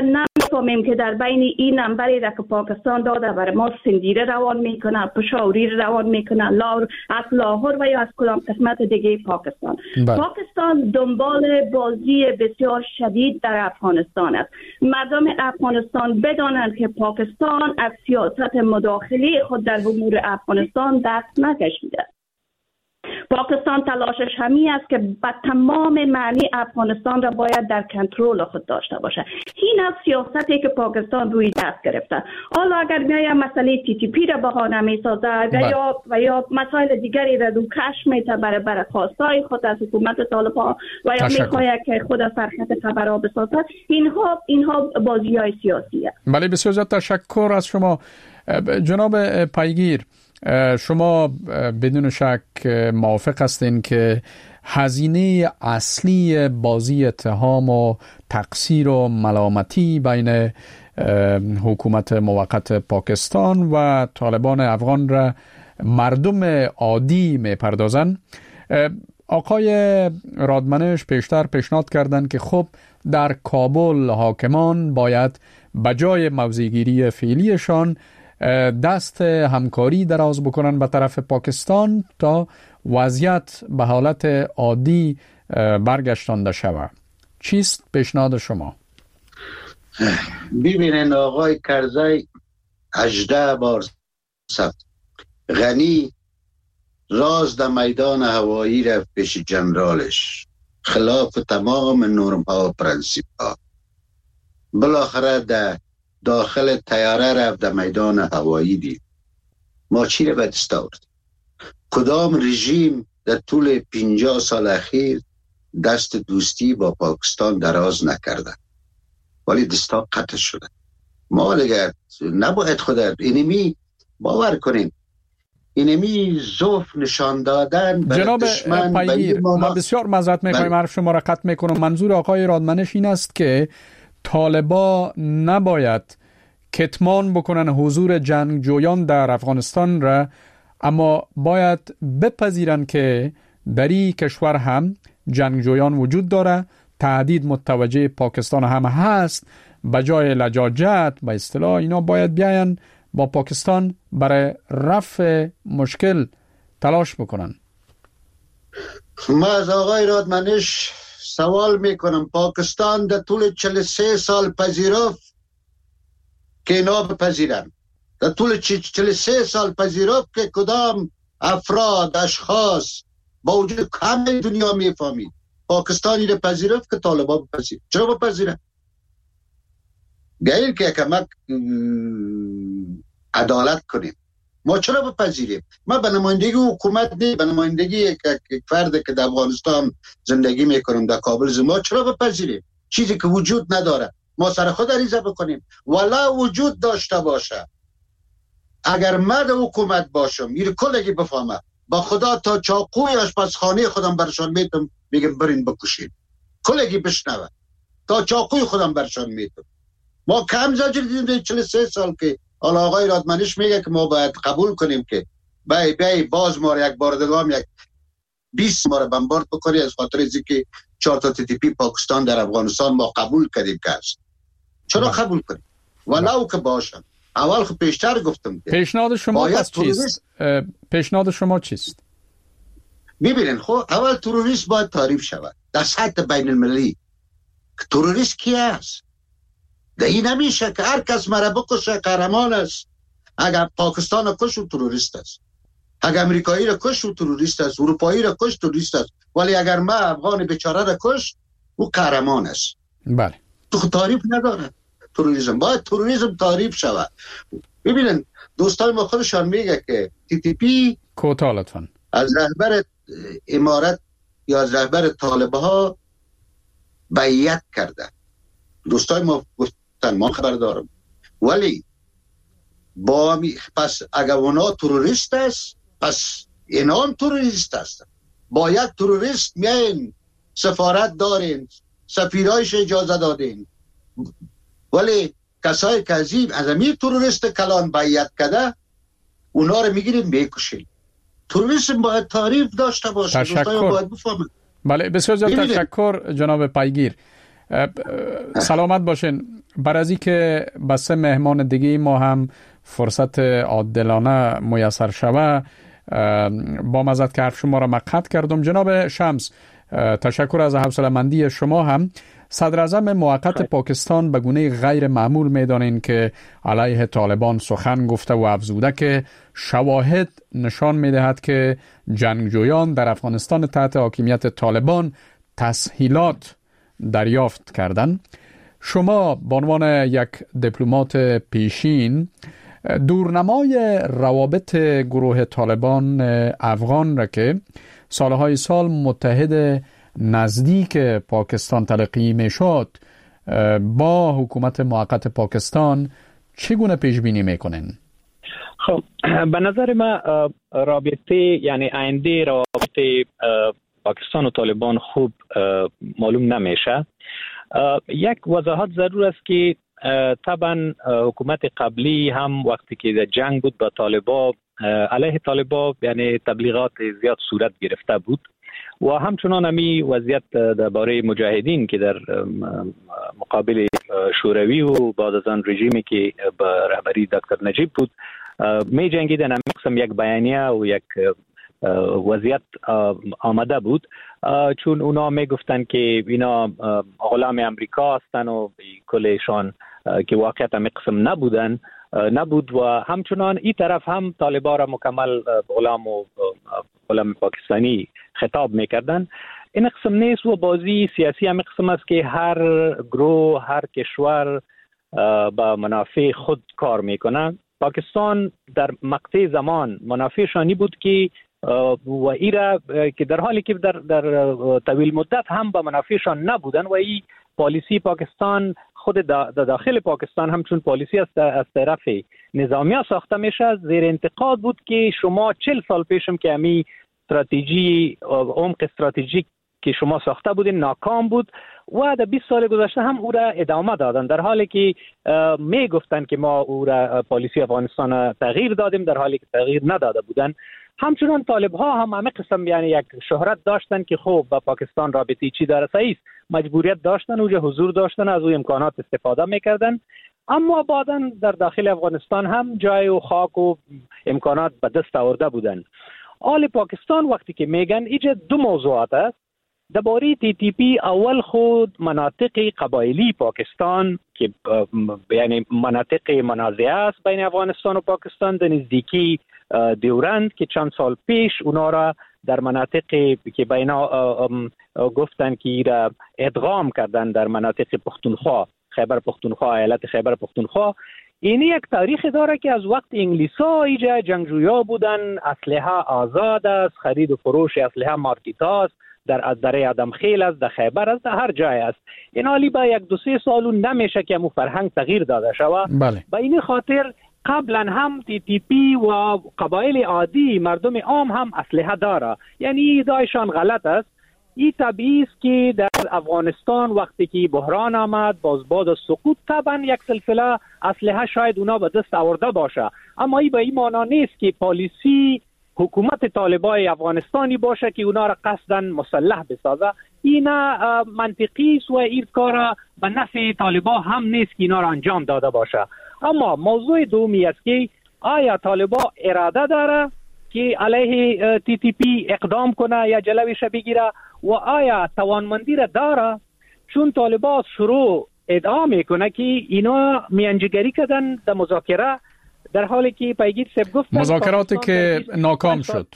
میفهمیم که در بین این نمبری را که پاکستان داده برای ما سندیره روان میکنه، پشاوری روان میکنه، لاهور از لاهور و یا از کدام قسمت دیگه پاکستان. بله. پاکستان دنبال بازی بسیار شدید در افغانستان است. مردم افغانستان بدانند که پاکستان از سیاست مداخله خود در امور افغانستان دست نکشیده. پاکستان تلاشش همین است که به تمام معنی افغانستان را باید در کنترل خود داشته باشه. این از سیاستی که پاکستان روی دست گرفته. حالا اگر میایم مسئله تی تی پی را بهانه میسازه یا و یا مسائل دیگری را رو کش میته برای برای خواستای خود از حکومت طالبان و یا میخواد که خود از سرخط خبرها بسازه، اینها اینها بازی‌های سیاسی است. بله، بسیار زیاد تشکر از شما جناب پیگیر. شما بدون شک موافق هستین که هزینه اصلی بازی اتهام و تقصیر و ملامتی بین حکومت موقت پاکستان و طالبان افغان را مردم عادی میپردازن؟ آقای رادمنش پیشتر پیشنهاد کردند که خب در کابل حاکمان باید بجای موضع‌گیری فعلیشان دست همکاری دراز بکنن به طرف پاکستان تا وضعیت به حالت عادی برگشتانده شود. چیست پیشنهاد شما؟ ببینین آقای کرزی هجده بار ثبت غنی راز در میدان هوایی رفت پیش جنرالش خلاف تمام نرم ها و پرنسیپ ها، بالاخره در داخل تیاره رفت در میدان هوایی دید. ما چی رو به دست آورد؟ کدام رژیم در طول پنجاه سال اخیر دست دوستی با پاکستان دراز نکرده، ولی دستا قطع شده. ما دیگر نباید خود اینمی باور کنیم، اینمی ضعف نشان دادن برای جناب دشمن. پیگیر، ما بسیار معذرت میخوایم حرف شما را قطع میکنم. منظور آقای رادمنش این است که طالبا نباید کتمان بکنن حضور جنگجویان در افغانستان را، اما باید بپذیرن که در این کشور هم جنگجویان وجود داره، تهدید متوجه پاکستان هم هست. بجای لجاجت به اصطلاح اینا باید بیاین با پاکستان برای رفع مشکل تلاش بکنن. ما از آقای رادمنش سوال میکنم، پاکستان در طول چهل و سه سال پذیرفت که اینا بپذیرن؟ در طول چهل و سه سال پذیرفت که کدام افراد اشخاص با وجود همه دنیا میفهمید پاکستانی رو پذیرفت که طالبان بپذیرن؟ چرا بپذیرن؟ گیر که کمک عدالت کنیم. ما چرا بپذیریم؟ ما به نمایندگی حکومت نه، به نمایندگی یک فرد که در افغانستان زندگی میکنم در کابل، ما چرا بپذیریم چیزی که وجود نداره؟ ما سر خود عریضه بکنیم ولا وجود داشته باشه. اگر من حکومت باشم میره کلگی بفهمه با خدا تا چاقوی آشپزخانه خودم برشان میتم میگم برین بکشید، کلگی بشنوه تا چاقوی خودم برشان میتم. ما کم زجر دیدیم چهل و سه سال که حالا آقای رادمنش میگه که ما باید قبول کنیم که بای بای باز ما یک بار دیگه یک بیست ما رو بمبارد بکنی از خاطر از اینکه چهار تا تی تی پی پاکستان در افغانستان ما قبول کردیم که است. چرا قبول کنیم؟ ولو که باشن. اول خب پیشتر گفتم پیشنهاد شما پس چیست؟ پیشنهاد شما چیست؟ ببینین خب اول تروریست باید تعریف شود در سطح بین المللی. تروریست کی است؟ ده این نمیشه که هر کس مرا بکشه قهرمان است. اگر پاکستان کش و تروریست است، اگر امریکایی را کش و تروریست است، اروپایی را کش تروریست است، ولی اگر ما افغان بیچاره را کش او قهرمان است. بله. تو تعریف نداره تروریسم، باید تروریسم تعریف شود. ببینن دوستان ما خودشان میگه که تی تی پی کوتا لطفاً از رهبر امارت یا از رهبر طالبه ها بیعت کرده. دوستان ما گفتن ما خبر دارم، ولی با می... پس اگر اونا تروریست است پس اینا هم تروریست است. با یک تروریست میاین سفارت دارین، سفیرایش اجازه دادین، ولی کسای که عظیم از امی تروریست کلان بیعت کرده اونا رو میگیریم میکشیم. تروریسم باید تعریف داشته باشه. تشکر. باید بفهمن. بله بسیار زیاد تشکر جناب پیگیر. سلامت باشین. بر از این که به سه مهمان دیگه ما هم فرصت عادلانه میسر شوه، با مزد که حرف شما را مقطع کردم. جناب شمس، تشکر از حوصله‌مندی شما. هم صدر اعظم موقت پاکستان به گونه غیر معمول می‌دانند که علیه طالبان سخن گفته و افزوده که شواهد نشان می‌دهد که جنگجویان در افغانستان تحت حاکمیت طالبان تسهیلات دریافت کردند. شما به عنوان یک دیپلمات پیشین دورنمای روابط گروه طالبان افغان را که سالهای سال متحد نزدیک پاکستان تلقی می شد با حکومت موقت پاکستان چگونه پیش بینی میکنین؟ خب به نظر من رابطه یعنی آینده رابطه پاکستان و طالبان خوب معلوم نمیشه. یک وضاحت ضرور است که طبعا حکومت قبلی هم وقتی که در جنگ بود با طالبان، علیه طالبان یعنی تبلیغات زیاد صورت گرفته بود و همچنان همی وضعیت درباره مجاهدین که در مقابل شوروی و بعد از آن رژیمی که به رهبری دکتر نجیب بود می جنگیدن، هم قسم یک بیانیه و یک وضعیت آمده بود، چون اونا می گفتن که اینا غلام امریکا هستن و کلشان که واقعیت هم قسم نبودن نبود و همچنان این طرف هم طالبان را مکمل غلام و غلام پاکستانی خطاب میکردن. این قسم نیست و بازی سیاسی هم قسم است که هر گروه هر کشور با منافع خود کار میکنه. پاکستان در مقطع زمان منافعشانی بود که و ایرا که در حالی که در در طویل مدت هم با منافعشان نبودن و این پالیسی پاکستان خود در داخل پاکستان هم چون پالیسی از از طرف نظامیه ساخته میشه زیر انتقاد بود که شما چهل سال پیشم که امی استراتژی عمق استراتژیک که شما ساخته بودین ناکام بود و در بیست سال گذشته هم او را ادامه دادن، در حالی که می گفتن که ما او را پالیسی افغانستان تغییر دادیم در حالی که تغییر نداده بودن. همچنان طالب ها هم همه قسم یعنی یک شهرت داشتن که خب با پاکستان رابطه چی داره، صحیح مجبوریت داشتن اوجه حضور داشتن، از او امکانات استفاده میکردن، اما بعداً در داخل افغانستان هم جای و خاک و امکانات به دست آورده بودن. آل پاکستان وقتی که میگن اینجا دو موضوعات است. درباره تی تی پی اول خود مناطق قبایلی پاکستان که یعنی مناطق منازعه است بین افغانستان و پاکستان در نزدیکی دیورند که چند سال پیش اونا را در مناطق که بینا گفتن که ایرا ادغام کردن در مناطق پختونخوا، خیبر پختونخوا، ایالت خیبر پختونخوا. این یک تاریخ داره که از وقت انگلیسا اینجا جنگجویا بودن، اسلحه آزاد است، خرید و فروش اسلحه مارکت است، در از دره آدم خیل است، در خیبر است، در هر جای است. این حالی با یک دو سه سالو نمیشه که مو فرهنگ تغییر داده شود. بله. با این خاطر قبلا هم تی تی پی و قبایل عادی مردم عام هم اسلحه داره، یعنی ادعایشان غلط است. این طبیعی است که در افغانستان وقتی که بحران آمد باز بعد از سقوط طبعا یک سلسله اسلحه شاید اونا به دست آورده باشه، اما این به این معنا نیست که پالیسی حکومت طالبان افغانستانی باشه که اونا را قصداً مسلح بسازه. اینا منطقی است و این کار به نفع طالبان هم نیست که اینا را انجام داده باشه. اما موضوع دومی است که آیا طالبان اراده داره که علیه تی تی پی اقدام کنه یا جلویش بگیره و آیا توانمندی را داره؟ چون طالبان شروع ادعا میکنه که اینا میانجیگری کردن در مذاکره، در حالی که پیگیر سب گفتن مذاکراتی که ناکام شد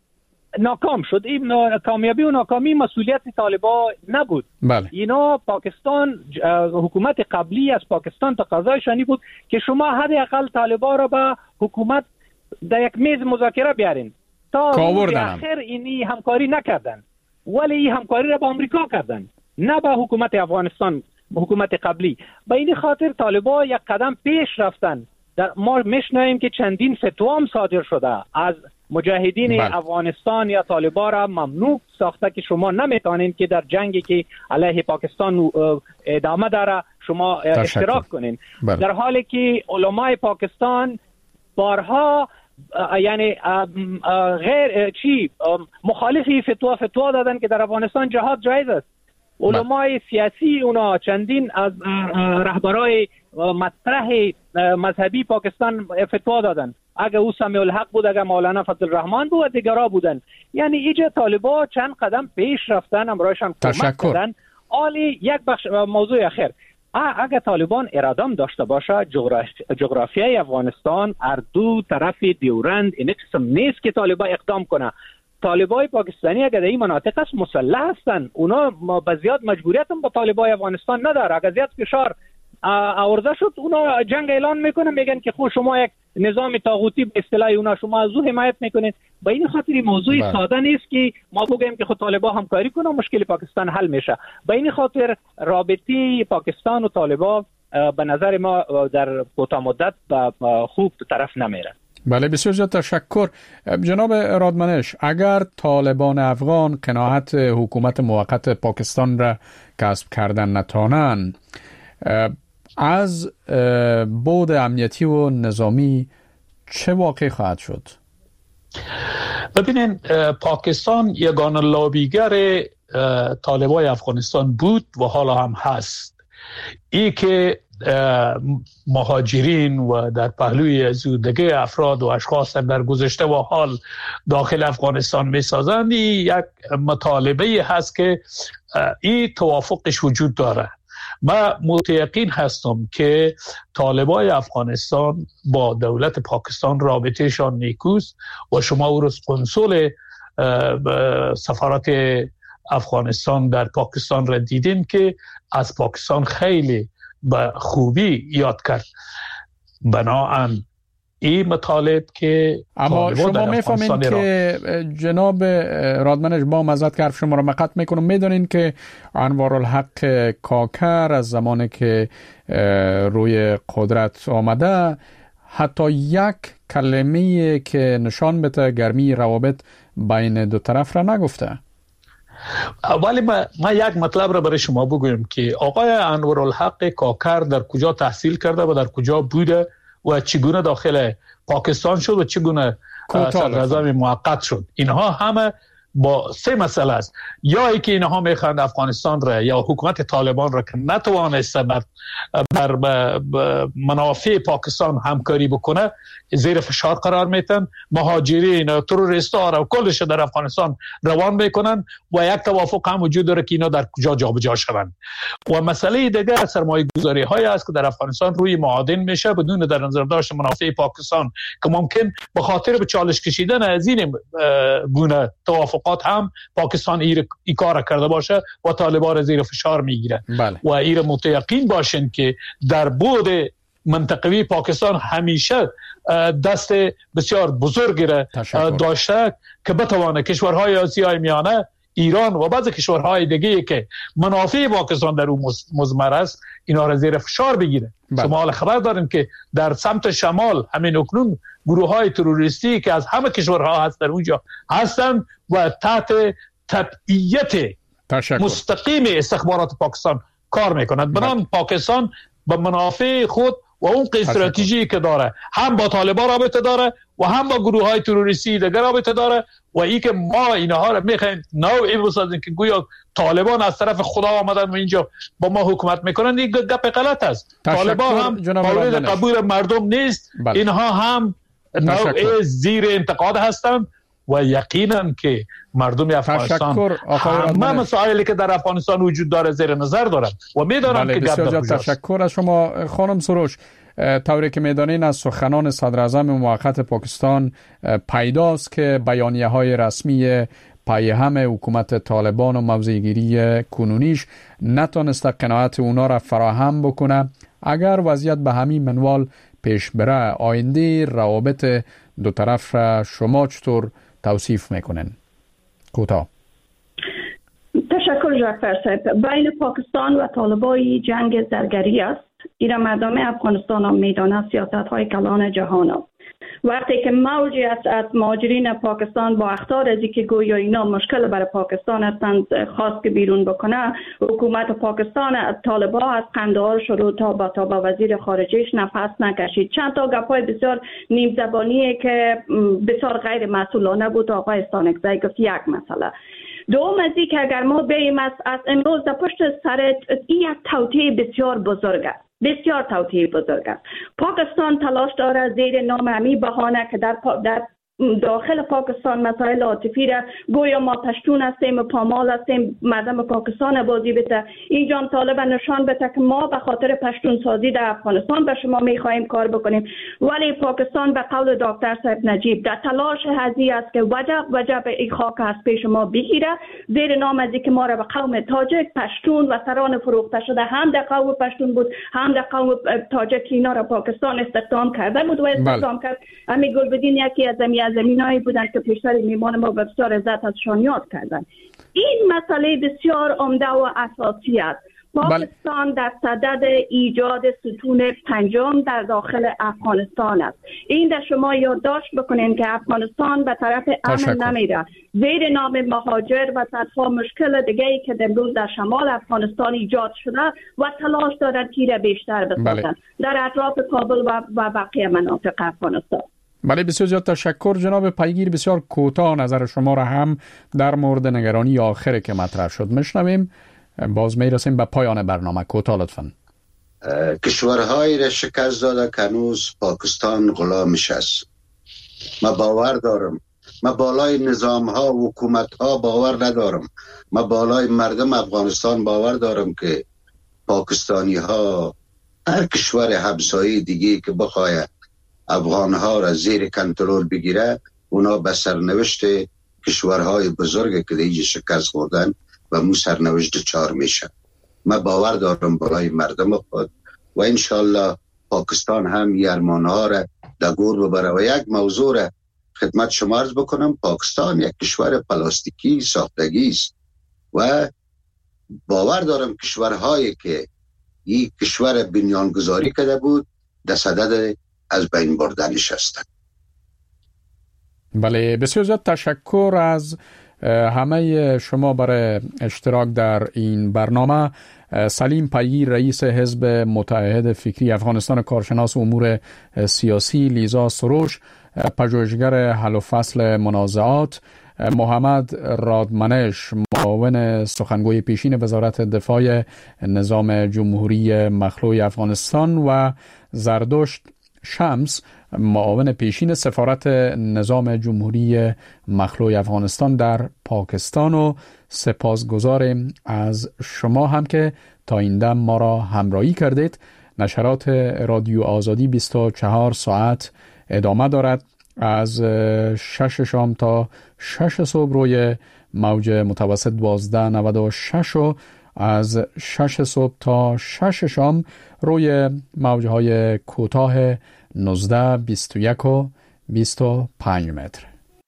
ناکام شد. این کامیابی و ناکامی مسئولیت طالبان نبود. بله. اینا پاکستان حکومت قبلی از پاکستان تقاضایشانی بود که شما حداقل طالبان را به حکومت در یک میز مذاکره بیارین. تا آخر اینی همکاری نکردن، ولی این همکاری را با امریکا کردن، نه با حکومت افغانستان، حکومت قبلی. به این خاطر طالبان یک قدم پیش رفتن. در ما میشنویم که چندین فتوا هم صادر شده از مجاهدین بله. افغانستان یا طالبان را ممنوع ساخته که شما نمیتونین که در جنگی که علیه پاکستان ادامه داره شما اشتراک کنین. بله. در حالی که علمای پاکستان بارها یعنی غیر چی مخالفی فتوا فتوا دادن که در افغانستان جهاد جایز است علمای سیاسی اونا چندین از رهبرای مطرح مذهبی پاکستان فتوا دادن. اگه او سمیع الحق بود، اگه مولانا فضل الرحمن بود و دیگرها بودن. یعنی اینجا طالبا چند قدم پیش رفتن، امرایشان کمک کردن. عالی یک بخش موضوع اخیر، اگه طالبان ارادم داشته باشه، جغرافیای افغانستان اردو طرف دیورند این قسم نیست که طالبا اقدام کنه. طالبای پاکستانی اگر در این مناطق است مسلح هستند، اونا به زیاد مجبوریت هم با طالبای افغانستان نداره. اگر زیاد فشار آورده شد اونا جنگ اعلان میکنن، میگن که خود شما یک نظام طاغوتی به اصطلاح اونا شما از او حمایت میکنید. با این خاطر موضوع با. ساده نیست که ما بگیم که خود طالبا همکاری کنه مشکل پاکستان حل میشه. با این خاطر رابطه پاکستان و طالبا به نظر ما در کوتاه مدت خوب طرف نمیره. بله، بسیار زیاد تشکر. جناب رادمنش، اگر طالبان افغان قناعت حکومت موقت پاکستان را کسب کردن نتوانند، از بعد امنیتی و نظامی چه واقع خواهد شد؟ ببینین، پاکستان یگانه لابیگر طالبای افغانستان بود و حالا هم هست. ای که مهاجرین و در پهلوی از دیگه افراد و اشخاص در گذشته و حال داخل افغانستان می سازند، یک مطالبه هست که این توافقش وجود داره. من متیقن هستم که طالبای افغانستان با دولت پاکستان رابطهشان نیکوست و شما او روز قنصل سفارت افغانستان در پاکستان را دیدین که از پاکستان خیلی به خوبی یاد کرد. بناهن این مطالب که اما شما میفهمین که جناب رادمنش، با معذرت که حرف شما را مقطع میکنم، میدونین که انوارالحق کاکر از زمانی که روی قدرت آمده حتی یک کلمه که نشان بده گرمی روابط بین دو طرف را نگفته. ولی ما, ما یک مطلب را برای شما بگویم که آقای انوارالحق کاکر در کجا تحصیل کرده و در کجا بوده و چگونه داخل پاکستان شد و چگونه صدراعظم موقت شد. اینها همه با سه مسئله است. یا ای که اینها میخواند افغانستان را یا حکومت طالبان را که نتوانسته بر, بر, بر منافع پاکستان همکاری بکنه زیر فشار قرار میتن، مهاجرین تروریستا را کلش در افغانستان روان میکنن و یک توافق هم وجود داره که اینا در کجا جابجا شوند. و مسئله دیگه سرمایه گذاری های است که در افغانستان روی معادن میشه بدون در نظر داشت منافع پاکستان که ممکن به خاطر به چالش کشیدن از این گونه توافق هم پاکستان ای, ای کار کرده باشه و طالبان را زیر فشار میگیره. بله. و ای را متیقن باشین که در بعد منطقوی پاکستان همیشه دست بسیار بزرگی را داشته که بتوانه کشورهای آسیای میانه، ایران و بعضی کشورهای دیگه که منافع پاکستان در اون مضمر است اینا را زیر فشار بگیره. شما حالا خبر دارین که در سمت شمال همین اکنون گروه های تروریستی که از همه کشورها هست در اونجا هستن و تحت تبعیت مستقیم استخبارات پاکستان کار میکنند. بنابراین پاکستان به منافع خود و اون استراتژی که داره هم با طالبان رابطه داره و هم با گروه های تروریستی دیگر رابطه داره و ای که ما اینها را میخوایم نوعی بسازیم که گویا طالبان از طرف خدا آمدن و اینجا با ما حکومت میکنن، این گپ غلط است. طالبان هم مورد قبول مردم نیست. بله. اینها هم نوعی زیر انتقاد هستند و یقینا که مردم افغانستان همه مسائلی که در افغانستان وجود داره زیر نظر دارن و میدونن بله، که گپ در کجاست. تشکر از شما خانم سروش. طوری که میدانین از سخنان صدراعظم موقت پاکستان پیداست که بیانیه های رسمی پیهم حکومت طالبان و موضع‌گیری کنونیش نتونسته قناعت اونا را فراهم بکنه. اگر وضعیت به همین منوال پیش بره، آینده روابط دو طرف را شما چطور توصیف میکنن؟ کوتاه. تشکر جعفر صاحب. بین پاکستان و طالبای جنگ زرگری است. ایران مردم افغانستان هم میدانه سیاست های کلان جهان هم. وقتی که موجی است از مهاجرین پاکستان با اخطار ازی که گویا اینا مشکل برای پاکستان هستند خواست که بیرون بکنه، حکومت پاکستان از طالبان از قندهار شروع تا با تا با وزیر خارجهش نفس نکشید. چند تا گپای بسیار نیم زبانیه که بسیار غیر مسئولانه بود. آقای استانکزی گفت یک مسئله دوم از این که اگر ما بیم از, از امروز در پشت سر این یک توطئه بسیار بزرگ است، بسیار توطئه بزرگ است. پاکستان تلاش داره زیر نام امی بهانه که در, در داخل پاکستان مسائل عاطفی را گویا ما پشتون هستیم و پامال هستیم، مردم پاکستان بازی بده. اینجا طالبان نشان بده که ما به خاطر پشتون سازی در افغانستان به شما میخواهیم کار بکنیم، ولی پاکستان به قول دکتر صاحب نجیب در تلاش هزی است که وجب وجب این خاک از پیش ما بگیره زیر نام از که ما را به قوم تاجک، پشتون و سران فروخته شده هم در قوم پشتون بود هم در قوم تاجک اینا را پاکستان استخدام کرده بود و استخدام کرد. امی گلبدین یکی از زمینایی بودن که پیشتر میمان ما بسیار عزت ازشان یاد کردن. این مسئله بسیار عمده و اساسی است. پاکستان بل... در صدد ایجاد ستون پنجم در داخل افغانستان است. این در شما یادداشت بکنین که افغانستان به طرف امن نمیره. زیر نام مهاجر و صدها مشکل دیگه ای که امروز در شمال افغانستان ایجاد شده و تلاش دارد تیر بیشتر بسازند در اطراف کابل و, و بقیه مناطق افغانستان. بله، بسیار زیاد تشکر جناب پیگیر. بسیار کوتاه نظر شما را هم در مورد نگرانی آخره که مطرح شد میشنویم. باز میرسیم به پایان برنامه. کوتاه لطفاً. کشورهای را شکست داده که هنوز پاکستان غلامش است. ما باور دارم، ما بالای نظام ها و حکومت ها باور ندارم، ما بالای مردم افغانستان باور دارم که پاکستانی ها هر کشور همسایه دیگه که بخواید افغان ها را زیر کنترل بگیره، اونا به سرنوشت کشورهای بزرگ که دیگه شکست خوردن و مو سرنوشت چار میشه. من باور دارم برای مردم خود و انشالله پاکستان هم یرمان ها را در گور ببره. و یک موضوع را خدمت شما عرض بکنم، پاکستان یک کشور پلاستیکی ساختگی است و باور دارم کشورهایی که این کشور بنیانگذاری کرده بود در صدد از بین بردنش هستند. بله، بسیار زیاد تشکر از همه شما برای اشتراک در این برنامه. سلیم پیگیر رئیس حزب متحد فکری افغانستان، کارشناس امور سیاسی، لیزا سروش پژوهشگر حل و فصل منازعات، محمد رادمنش معاون سخنگوی پیشین وزارت دفاع نظام جمهوری مخلوع افغانستان و زردشت شمس معاون پیشین سفارت نظام جمهوری مخلوع افغانستان در پاکستان و سپاسگزاریم از شما هم که تا این دم ما را همراهی کردید. نشرات رادیو آزادی بیست و چهار ساعت ادامه دارد، از شش شام تا شش صبح روی موج متوسط دوازده نود و شش و از شش صبح تا شش شام روی موجهای کوتاه نوزده، بیست و یک و بیست و پنج متر.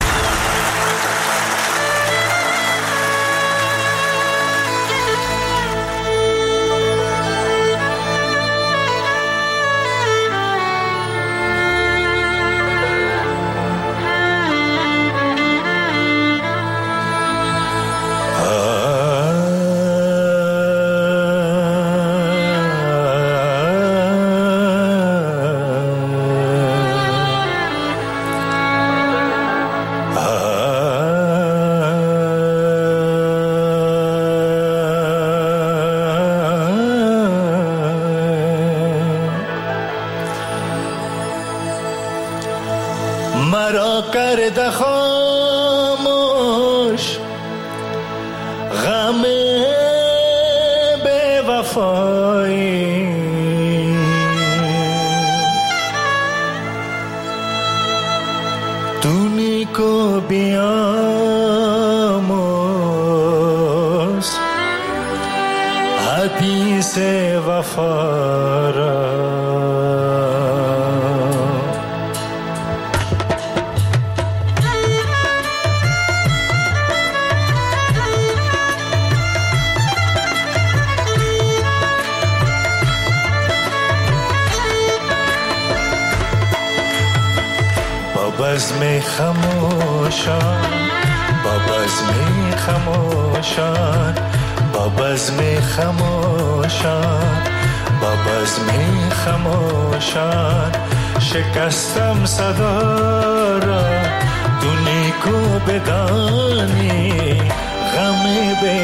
بزم خموشان با بزم خموشان با بزم خموشان با بزم خموشان شکستم صدا را تو نیکو بدانی غم بی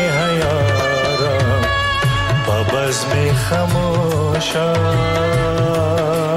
حیارم با بزم خموشان